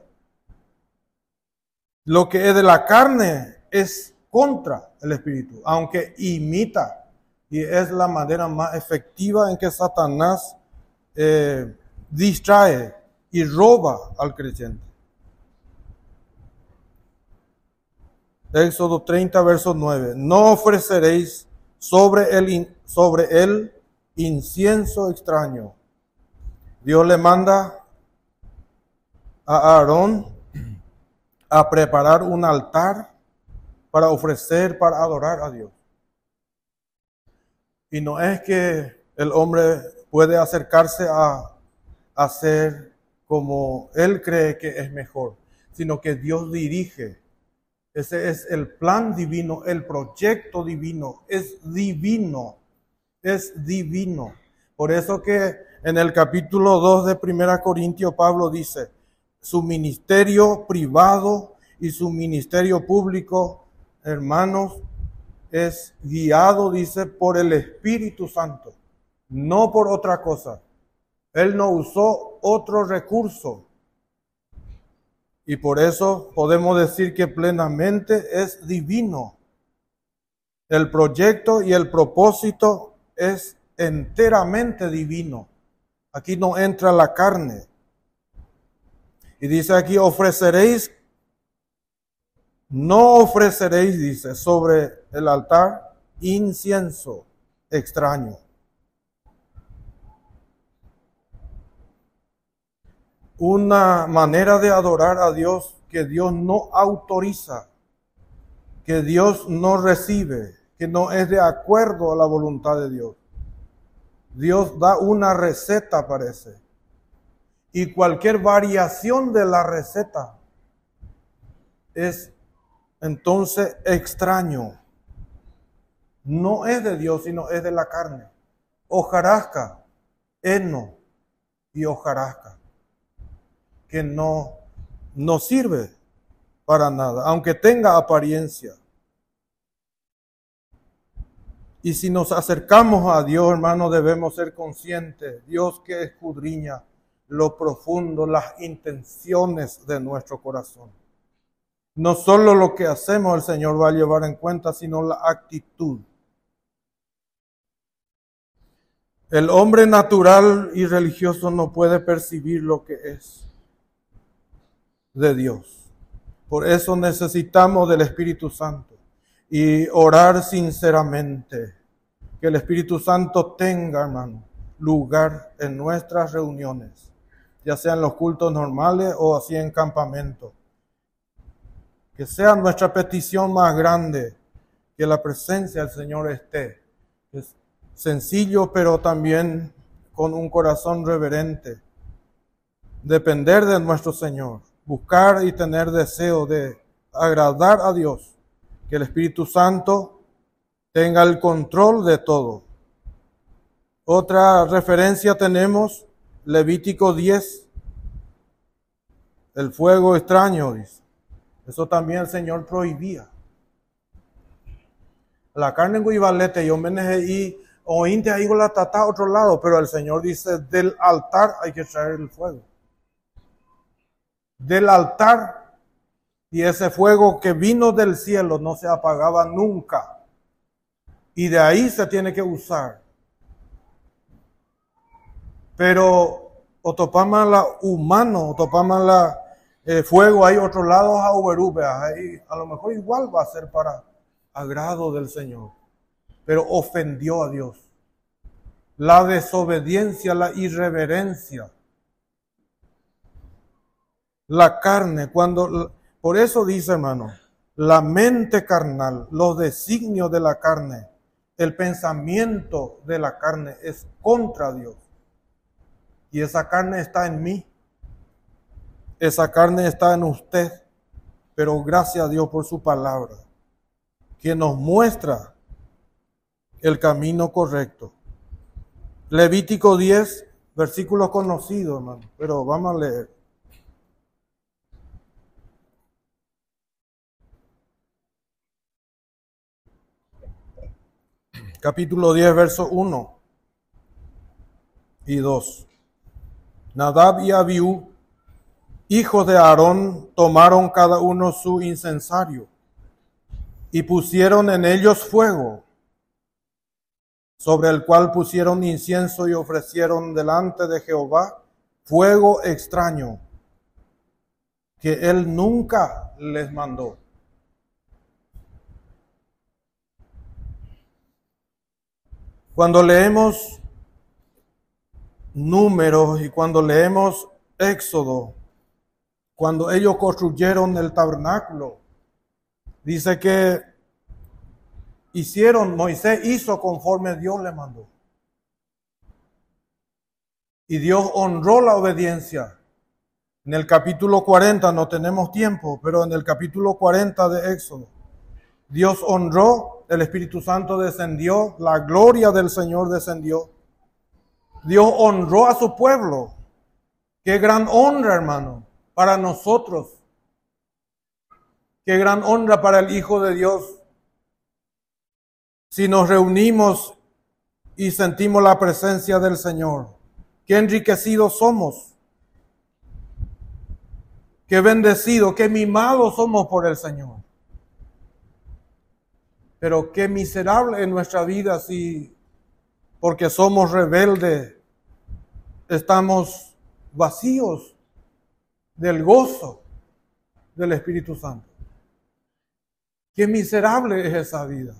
Lo que es de la carne es contra el Espíritu, aunque imita. Y es la manera más efectiva en que Satanás eh, distrae y roba al creyente. Éxodo treinta, verso nueve. No ofreceréis sobre el, sobre el incienso extraño. Dios le manda a Aarón a preparar un altar para ofrecer, para adorar a Dios. Y no es que el hombre puede acercarse a hacer como él cree que es mejor, sino que Dios dirige. Ese es el plan divino, el proyecto divino, es divino, es divino. Por eso que en el capítulo dos de Primera Corintios Pablo dice, su ministerio privado y su ministerio público, hermanos, es guiado, dice, por el Espíritu Santo, no por otra cosa. Él no usó otro recurso. Y por eso podemos decir que plenamente es divino. El proyecto y el propósito es enteramente divino. Aquí no entra la carne. Y dice aquí, ofreceréis, no ofreceréis, dice, sobre el altar incienso extraño. Una manera de adorar a Dios que Dios no autoriza, que Dios no recibe, que no es de acuerdo a la voluntad de Dios. Dios da una receta, parece. Y cualquier variación de la receta es entonces extraño. No es de Dios, sino es de la carne. Hojarasca, heno y hojarasca, que no, no sirve para nada, aunque tenga apariencia. Y si nos acercamos a Dios, hermanos, debemos ser conscientes. Dios que escudriña lo profundo, las intenciones de nuestro corazón. No solo lo que hacemos el Señor va a llevar en cuenta, sino la actitud. El hombre natural y religioso no puede percibir lo que es de Dios. Por eso necesitamos del Espíritu Santo y orar sinceramente. Que el Espíritu Santo tenga, hermano, lugar en nuestras reuniones, ya sean los cultos normales o así en campamento. Que sea nuestra petición más grande, que la presencia del Señor esté. Es sencillo, pero también con un corazón reverente. Depender de nuestro Señor, buscar y tener deseo de agradar a Dios. Que el Espíritu Santo tenga el control de todo. Otra referencia tenemos, Levítico diez, el fuego extraño, dice. Eso también el Señor prohibía. La carne en guibalete, yo me y oíste ahí con la tata a otro lado, pero el Señor dice, del altar hay que traer el fuego. Del altar, y ese fuego que vino del cielo no se apagaba nunca. Y de ahí se tiene que usar. Pero o topamos la humano, o topamos la eh, fuego, hay otros lados a uberube, ahí a lo mejor igual va a ser para agrado del Señor, pero ofendió a Dios. La desobediencia, la irreverencia, la carne, cuando, por eso dice, hermano, la mente carnal, los designios de la carne, el pensamiento de la carne es contra Dios. Y esa carne está en mí. Esa carne está en usted. Pero gracias a Dios por su palabra, que nos muestra el camino correcto. Levítico diez, versículos conocidos, hermano, pero vamos a leer. Capítulo diez, verso uno. y dos. Nadab y Abiú, hijos de Aarón, tomaron cada uno su incensario y pusieron en ellos fuego, sobre el cual pusieron incienso y ofrecieron delante de Jehová fuego extraño, que él nunca les mandó. Cuando leemos Números y cuando leemos Éxodo, cuando ellos construyeron el tabernáculo, dice que hicieron, Moisés hizo conforme Dios le mandó. Y Dios honró la obediencia. En el capítulo cuarenta, no tenemos tiempo, pero en el capítulo cuarenta de Éxodo, Dios honró, el Espíritu Santo descendió, la gloria del Señor descendió. Dios honró a su pueblo. Qué gran honra, hermano, para nosotros. Qué gran honra para el Hijo de Dios. Si nos reunimos y sentimos la presencia del Señor, qué enriquecidos somos. Qué bendecidos, qué mimados somos por el Señor. Pero qué miserable en nuestra vida si, porque somos rebeldes, estamos vacíos del gozo del Espíritu Santo. Qué miserable es esa vida.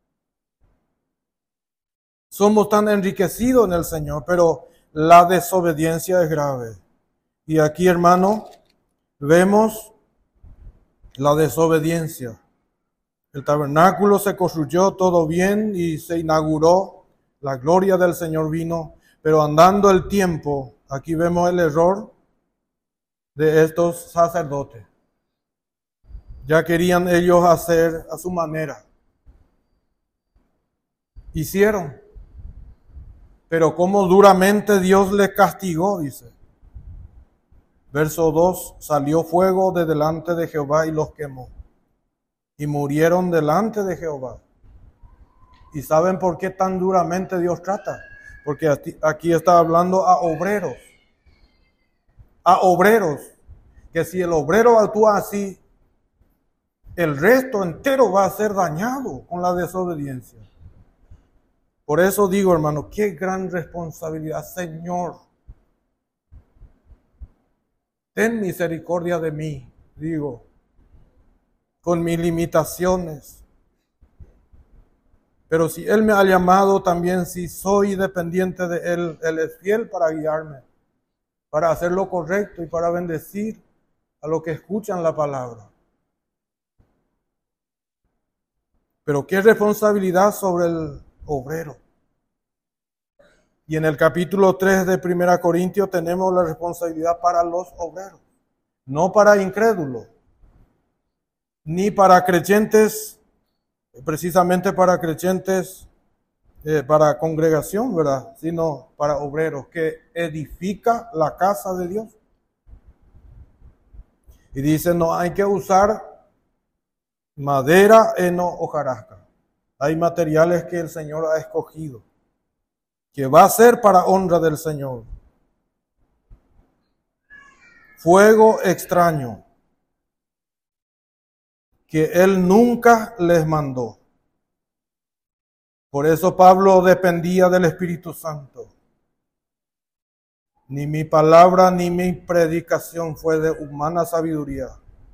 Somos tan enriquecidos en el Señor, pero la desobediencia es grave. Y aquí, hermano, vemos la desobediencia. El tabernáculo se construyó todo bien y se inauguró. La gloria del Señor vino, pero andando el tiempo, aquí vemos el error de estos sacerdotes. Ya querían ellos hacer a su manera. Hicieron. Pero cómo duramente Dios les castigó, dice. Verso dos, salió fuego de delante de Jehová y los quemó. Y murieron delante de Jehová. ¿Y saben por qué tan duramente Dios trata? Porque aquí está hablando a obreros. A obreros. Que si el obrero actúa así, el resto entero va a ser dañado con la desobediencia. Por eso digo, hermano, qué gran responsabilidad, Señor. Ten misericordia de mí, digo, con mis limitaciones. Pero si Él me ha llamado también, si soy dependiente de Él, Él es fiel para guiarme, para hacer lo correcto y para bendecir a los que escuchan la palabra. Pero qué responsabilidad sobre el obrero. Y en el capítulo tres de Primera Corintios tenemos la responsabilidad para los obreros, no para incrédulos, ni para creyentes, precisamente para creyentes, eh, para congregación, ¿verdad? Sino para obreros, que edifica la casa de Dios. Y dice, no hay que usar madera, heno, hojarasca. Hay materiales que el Señor ha escogido, que va a ser para honra del Señor. Fuego extraño, que Él nunca les mandó. Por eso Pablo dependía del Espíritu Santo. Ni mi palabra ni mi predicación fue de humana sabiduría,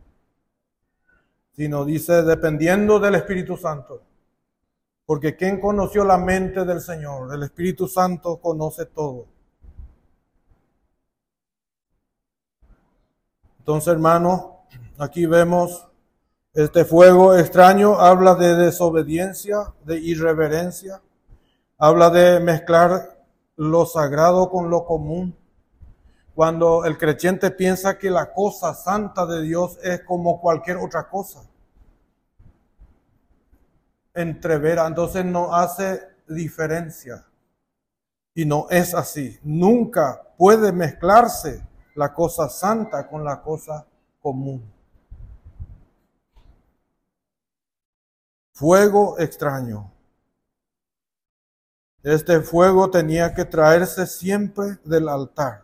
sino dice dependiendo del Espíritu Santo. Porque ¿quién conoció la mente del Señor? El Espíritu Santo conoce todo. Entonces, hermanos, aquí vemos este fuego extraño, habla de desobediencia, de irreverencia, habla de mezclar lo sagrado con lo común. Cuando el creyente piensa que la cosa santa de Dios es como cualquier otra cosa, entrevera, entonces no hace diferencia. Y no es así. Nunca puede mezclarse la cosa santa con la cosa común. Fuego extraño. Este fuego tenía que traerse siempre del altar.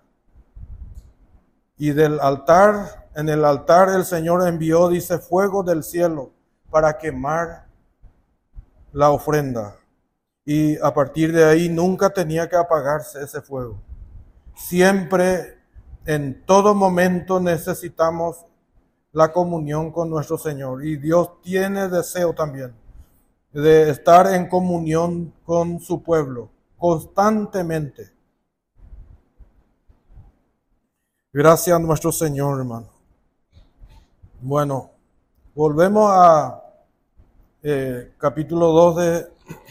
Y del altar, en el altar el Señor envió, dice, fuego del cielo para quemar la ofrenda. Y a partir de ahí nunca tenía que apagarse ese fuego. Siempre, en todo momento, necesitamos la comunión con nuestro Señor. Y Dios tiene deseo también de estar en comunión con su pueblo constantemente. Gracias a nuestro Señor, hermano. Bueno, volvemos a eh, capítulo dos de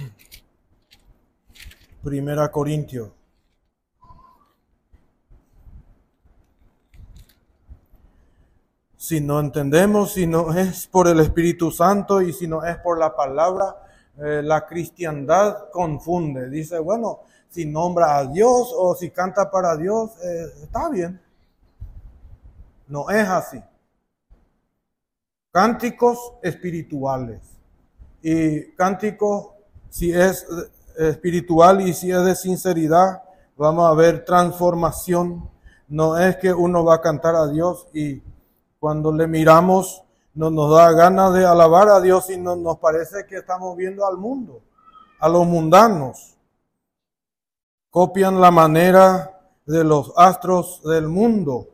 Primera Corintios. Si no entendemos, si no es por el Espíritu Santo y si no es por la palabra, eh, la cristiandad confunde. Dice, bueno, si nombra a Dios o si canta para Dios, eh, está bien. No es así. Cánticos espirituales. Y cánticos, si es espiritual y si es de sinceridad, vamos a ver transformación. No es que uno va a cantar a Dios y cuando le miramos no nos da ganas de alabar a Dios y no, nos parece que estamos viendo al mundo, a los mundanos. Copian la manera de los astros del mundo.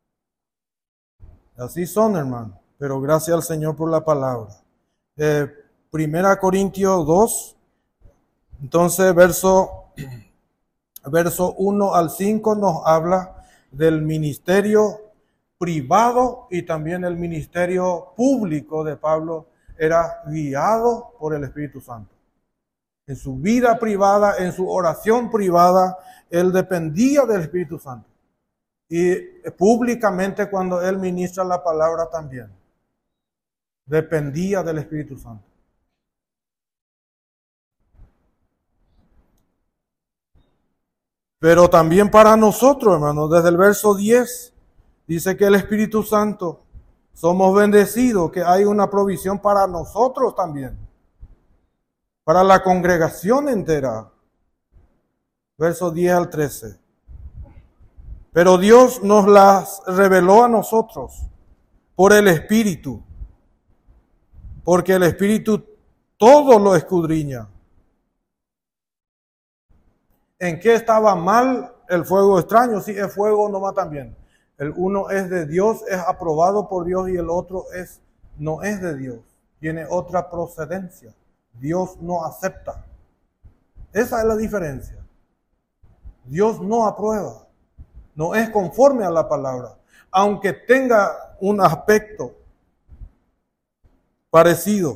Así son, hermano. Pero gracias al Señor por la palabra. Eh, Primera Corintios dos, entonces verso, verso uno al cinco nos habla del ministerio privado y también el ministerio público de Pablo era guiado por el Espíritu Santo. En su vida privada, en su oración privada, él dependía del Espíritu Santo. Y públicamente cuando él ministra la palabra también, dependía del Espíritu Santo. Pero también para nosotros, hermanos, desde el verso diez, dice que el Espíritu Santo, somos bendecidos, que hay una provisión para nosotros también, para la congregación entera. Versos diez al trece. Pero Dios nos las reveló a nosotros por el Espíritu, porque el Espíritu todo lo escudriña. ¿En qué estaba mal el fuego extraño? Sí, el fuego nomás también. El uno es de Dios, es aprobado por Dios y el otro es, no es de Dios. Tiene otra procedencia. Dios no acepta. Esa es la diferencia. Dios no aprueba. No es conforme a la palabra. Aunque tenga un aspecto parecido.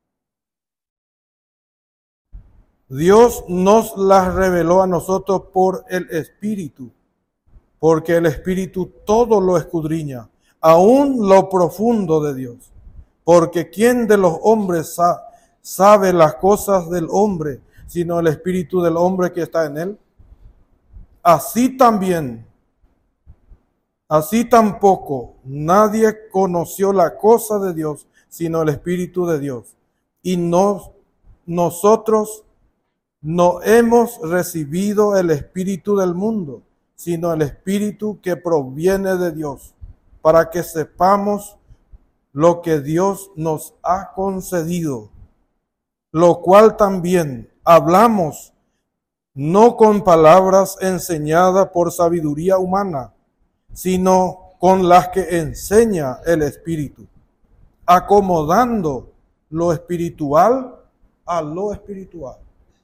Dios nos las reveló a nosotros por el Espíritu. Porque el Espíritu todo lo escudriña, aún lo profundo de Dios. Porque ¿quién de los hombres sa- sabe las cosas del hombre, sino el Espíritu del hombre que está en él? Así también, así tampoco, nadie conoció la cosa de Dios, sino el Espíritu de Dios. Y nos, nosotros no hemos recibido el Espíritu del mundo, sino el Espíritu que proviene de Dios, para que sepamos lo que Dios nos ha concedido, lo cual también hablamos, no con palabras enseñadas por sabiduría humana, sino con las que enseña el Espíritu, acomodando lo espiritual a lo espiritual.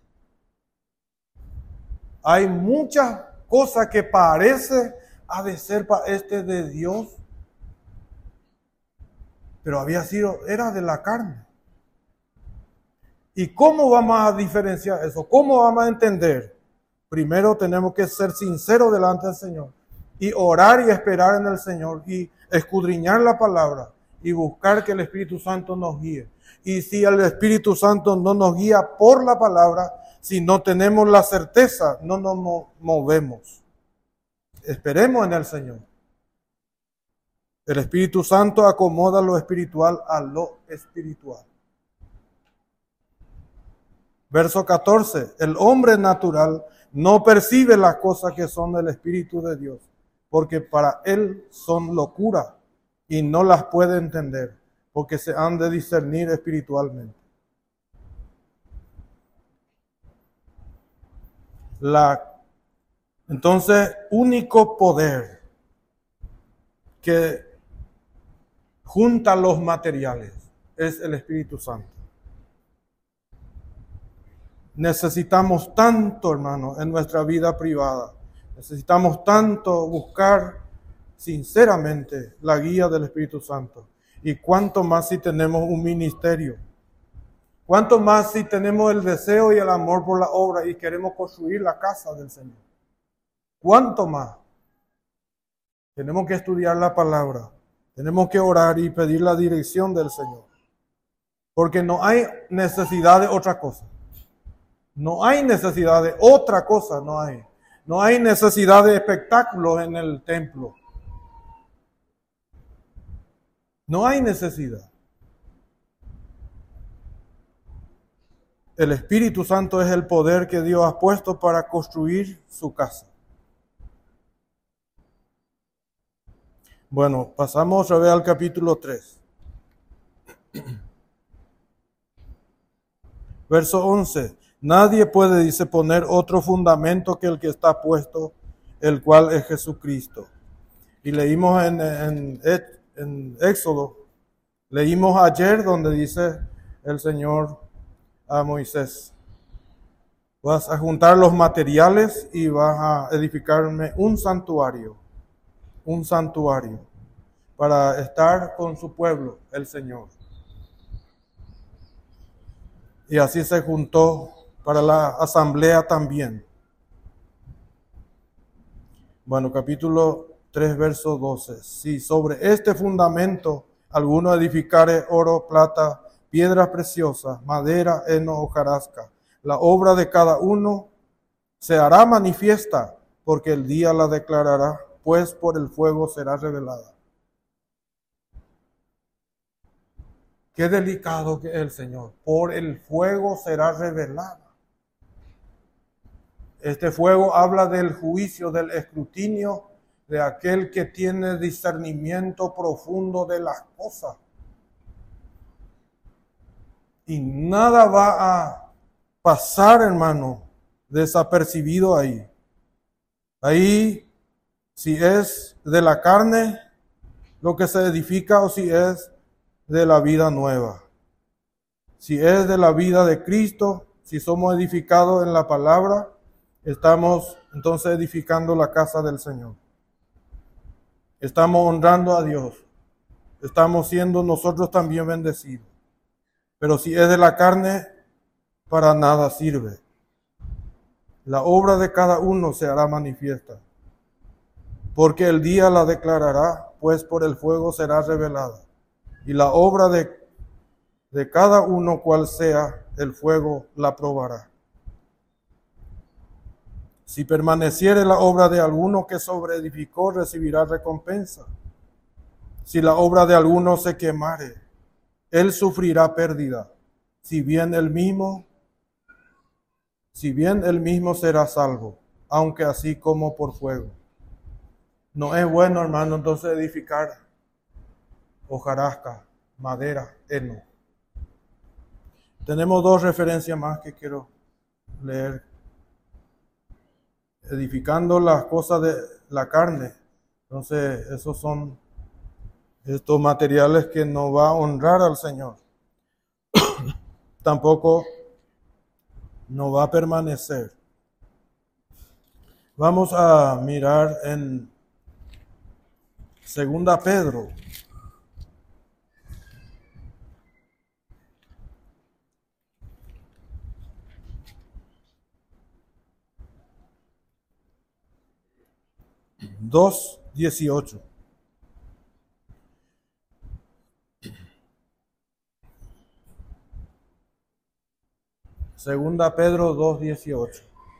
Hay muchas cosas que parece ha de ser para este de Dios, pero había sido, era de la carne. ¿Y cómo vamos a diferenciar eso? ¿Cómo vamos a entender? Primero tenemos que ser sinceros delante del Señor y orar y esperar en el Señor y escudriñar la palabra y buscar que el Espíritu Santo nos guíe. Y si el Espíritu Santo no nos guía por la palabra, si no tenemos la certeza, no nos movemos. Esperemos en el Señor. El Espíritu Santo acomoda lo espiritual a lo espiritual. Verso catorce. El hombre natural no percibe las cosas que son del Espíritu de Dios, porque para él son locura y no las puede entender, porque se han de discernir espiritualmente. La, entonces, único poder que junta los materiales es el Espíritu Santo. Necesitamos tanto, hermano, en nuestra vida privada. Necesitamos tanto buscar sinceramente la guía del Espíritu Santo. Y cuánto más si tenemos un ministerio. Cuánto más si tenemos el deseo y el amor por la obra y queremos construir la casa del Señor. Cuánto más. Tenemos que estudiar la palabra. Tenemos que orar y pedir la dirección del Señor. Porque no hay necesidad de otra cosa. No hay necesidad de otra cosa, no hay. No hay necesidad de espectáculos en el templo. No hay necesidad. El Espíritu Santo es el poder que Dios ha puesto para construir su casa. Bueno, pasamos otra vez al capítulo tres. Verso once. Nadie puede, dice, poner otro fundamento que el que está puesto, el cual es Jesucristo. Y leímos en, en, en Éxodo, leímos ayer donde dice el Señor a Moisés: vas a juntar los materiales y vas a edificarme un santuario, un santuario, para estar con su pueblo, el Señor. Y así se juntó para la asamblea también. Bueno, capítulo tres, verso doce. Si sobre este fundamento alguno edificare oro, plata, piedras preciosas, madera, heno, hojarasca, la obra de cada uno se hará manifiesta, porque el día la declarará, pues por el fuego será revelada. Qué delicado que es el Señor. Por el fuego será revelada. Este fuego habla del juicio, del escrutinio de aquel que tiene discernimiento profundo de las cosas. Y nada va a pasar, hermano, desapercibido ahí. Ahí, si es de la carne lo que se edifica o si es de la vida nueva. Si es de la vida de Cristo, si somos edificados en la palabra, estamos entonces edificando la casa del Señor. Estamos honrando a Dios. Estamos siendo nosotros también bendecidos. Pero si es de la carne, para nada sirve. La obra de cada uno se hará manifiesta, porque el día la declarará, pues por el fuego será revelada. Y la obra de, de cada uno, cual sea, el fuego la probará. Si permaneciere la obra de alguno que sobreedificó, recibirá recompensa. Si la obra de alguno se quemare, él sufrirá pérdida. Si bien él mismo, si bien él mismo será salvo, aunque así como por fuego. No es bueno, hermano, entonces edificar hojarasca, madera, heno. Tenemos dos referencias más que quiero leer. Edificando las cosas de la carne. Entonces, esos son estos materiales que no va a honrar al Señor. Tampoco no va a permanecer. Vamos a mirar en Segunda Pedro. dos dieciocho. Segunda Pedro dos dieciocho.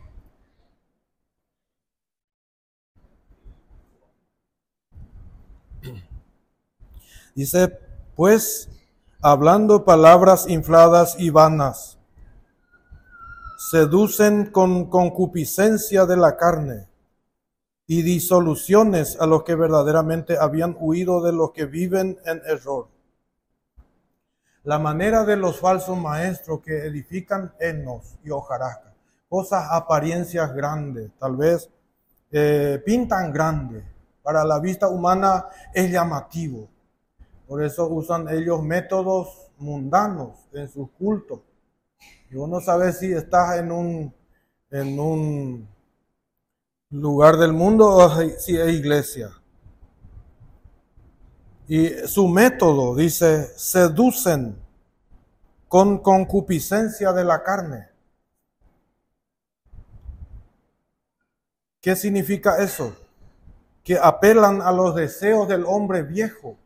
Dice, pues, hablando palabras infladas y vanas, seducen con concupiscencia de la carne y disoluciones a los que verdaderamente habían huido de los que viven en error. La manera de los falsos maestros que edifican enos y hojarasca, cosas, apariencias grandes, tal vez eh, pintan grande, para la vista humana es llamativo. Por eso usan ellos métodos mundanos en sus cultos. Y uno sabe si estás en un, en un lugar del mundo o si es iglesia. Y su método, dice, seducen con concupiscencia de la carne. ¿Qué significa eso? Que apelan a los deseos del hombre viejo.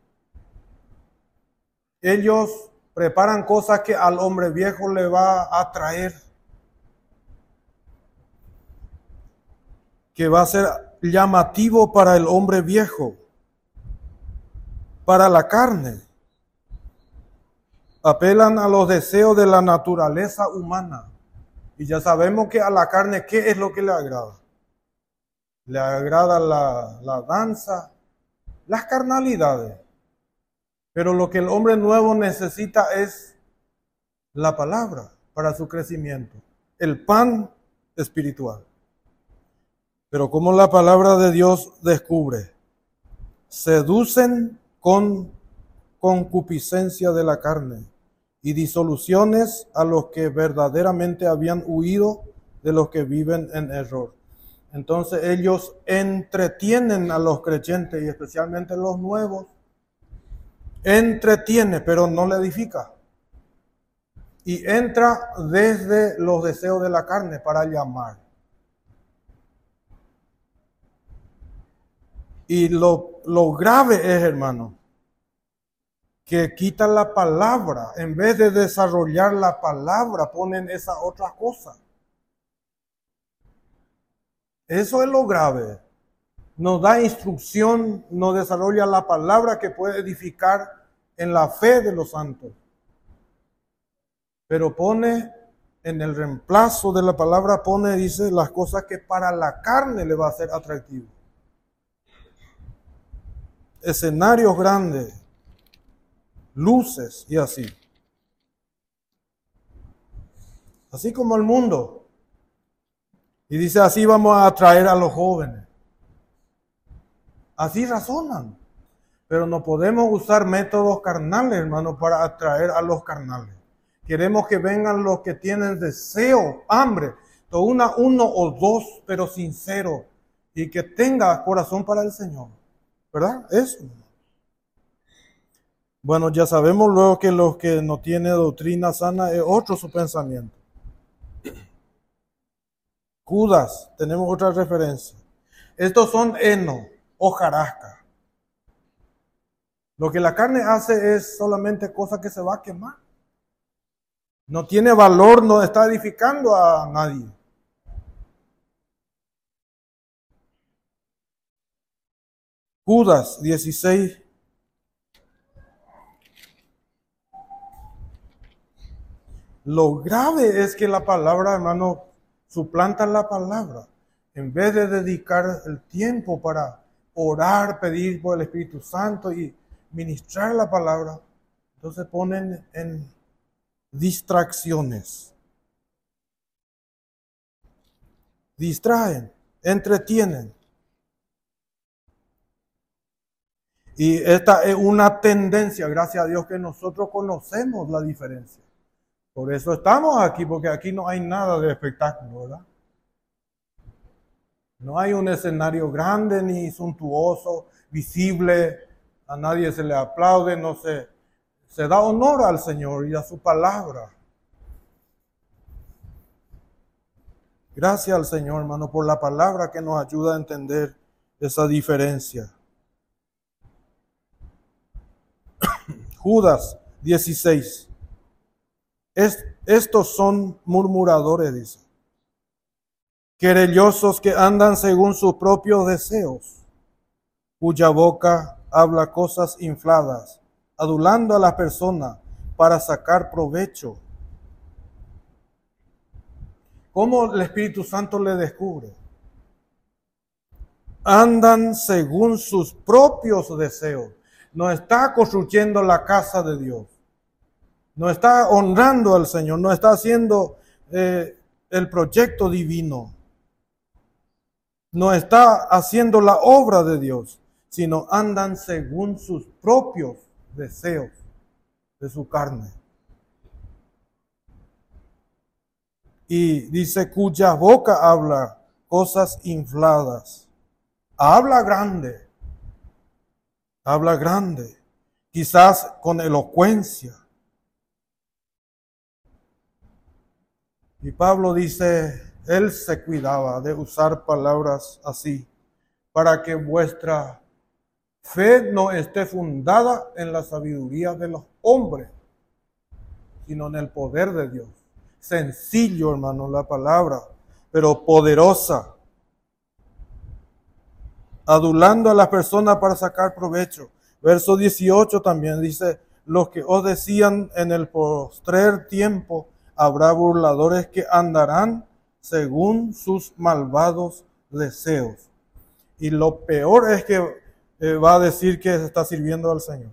Ellos preparan cosas que al hombre viejo le va a atraer, que va a ser llamativo para el hombre viejo, para la carne. Apelan a los deseos de la naturaleza humana. Y ya sabemos que a la carne, ¿qué es lo que le agrada? Le agrada la, la danza, las carnalidades. Pero lo que el hombre nuevo necesita es la palabra para su crecimiento, el pan espiritual. Pero como la palabra de Dios descubre, seducen con concupiscencia de la carne y disoluciones a los que verdaderamente habían huido de los que viven en error. Entonces ellos entretienen a los creyentes y especialmente los nuevos. Entretiene, pero no le edifica. Y entra desde los deseos de la carne para llamar. Y lo, lo grave es, hermano, que quitan la palabra. En vez de desarrollar la palabra, ponen esas otras cosas. Eso es lo grave. Nos da instrucción, nos desarrolla la palabra que puede edificar en la fe de los santos. Pero pone en el reemplazo de la palabra, pone, dice, las cosas que para la carne le va a ser atractivo. Escenarios grandes, luces y así. Así como el mundo. Y dice, así vamos a atraer a los jóvenes. Así razonan. Pero no podemos usar métodos carnales, hermano, para atraer a los carnales. Queremos que vengan los que tienen deseo, hambre, una, uno o dos, pero sincero, y que tenga corazón para el Señor. ¿Verdad? Eso. Bueno, ya sabemos luego que los que no tienen doctrina sana es otro su pensamiento. Judas, tenemos otra referencia. Estos son heno, hojarasca. Lo que la carne hace es solamente cosa que se va a quemar. No tiene valor, no está edificando a nadie. Judas dieciséis. Lo grave es que la palabra, hermano, suplanta la palabra. En vez de dedicar el tiempo para orar, pedir por el Espíritu Santo y ministrar la palabra, entonces ponen en distracciones. Distraen, entretienen. Y esta es una tendencia, gracias a Dios que nosotros conocemos la diferencia. Por eso estamos aquí, porque aquí no hay nada de espectáculo, ¿verdad? No hay un escenario grande ni suntuoso, visible, a nadie se le aplaude, no se, se da honor al Señor y a su palabra. Gracias al Señor, hermano, por la palabra que nos ayuda a entender esa diferencia. Judas dieciséis. Es, estos son murmuradores, dice. Querellosos que andan según sus propios deseos, cuya boca habla cosas infladas, adulando a las personas para sacar provecho. ¿Cómo el Espíritu Santo le descubre? Andan según sus propios deseos. No está construyendo la casa de Dios. No está honrando al Señor. No está haciendo eh, el proyecto divino. No está haciendo la obra de Dios, sino andan según sus propios deseos de su carne. Y dice, cuya boca habla cosas infladas. Habla grande, habla grande, quizás con elocuencia. Y Pablo dice, él se cuidaba de usar palabras así, para que vuestra fe no esté fundada en la sabiduría de los hombres, sino en el poder de Dios. Sencillo, hermano, la palabra, pero poderosa. Adulando a las personas para sacar provecho. Verso dieciocho también dice, los que os decían en el postrer tiempo, habrá burladores que andarán según sus malvados deseos. Y lo peor es que eh, va a decir que está sirviendo al Señor.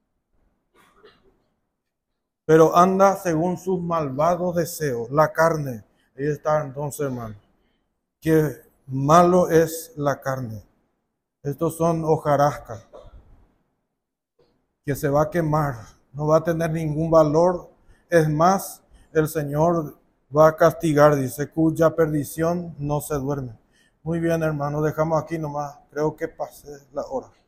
Pero anda según sus malvados deseos, la carne. Ahí está entonces, hermano. Qué malo es la carne. Estos son hojarascas que se va a quemar, no va a tener ningún valor. Es más, el Señor va a castigar, dice, cuya perdición no se duerme. Muy bien, hermano, dejamos aquí nomás. Creo que pasé la hora.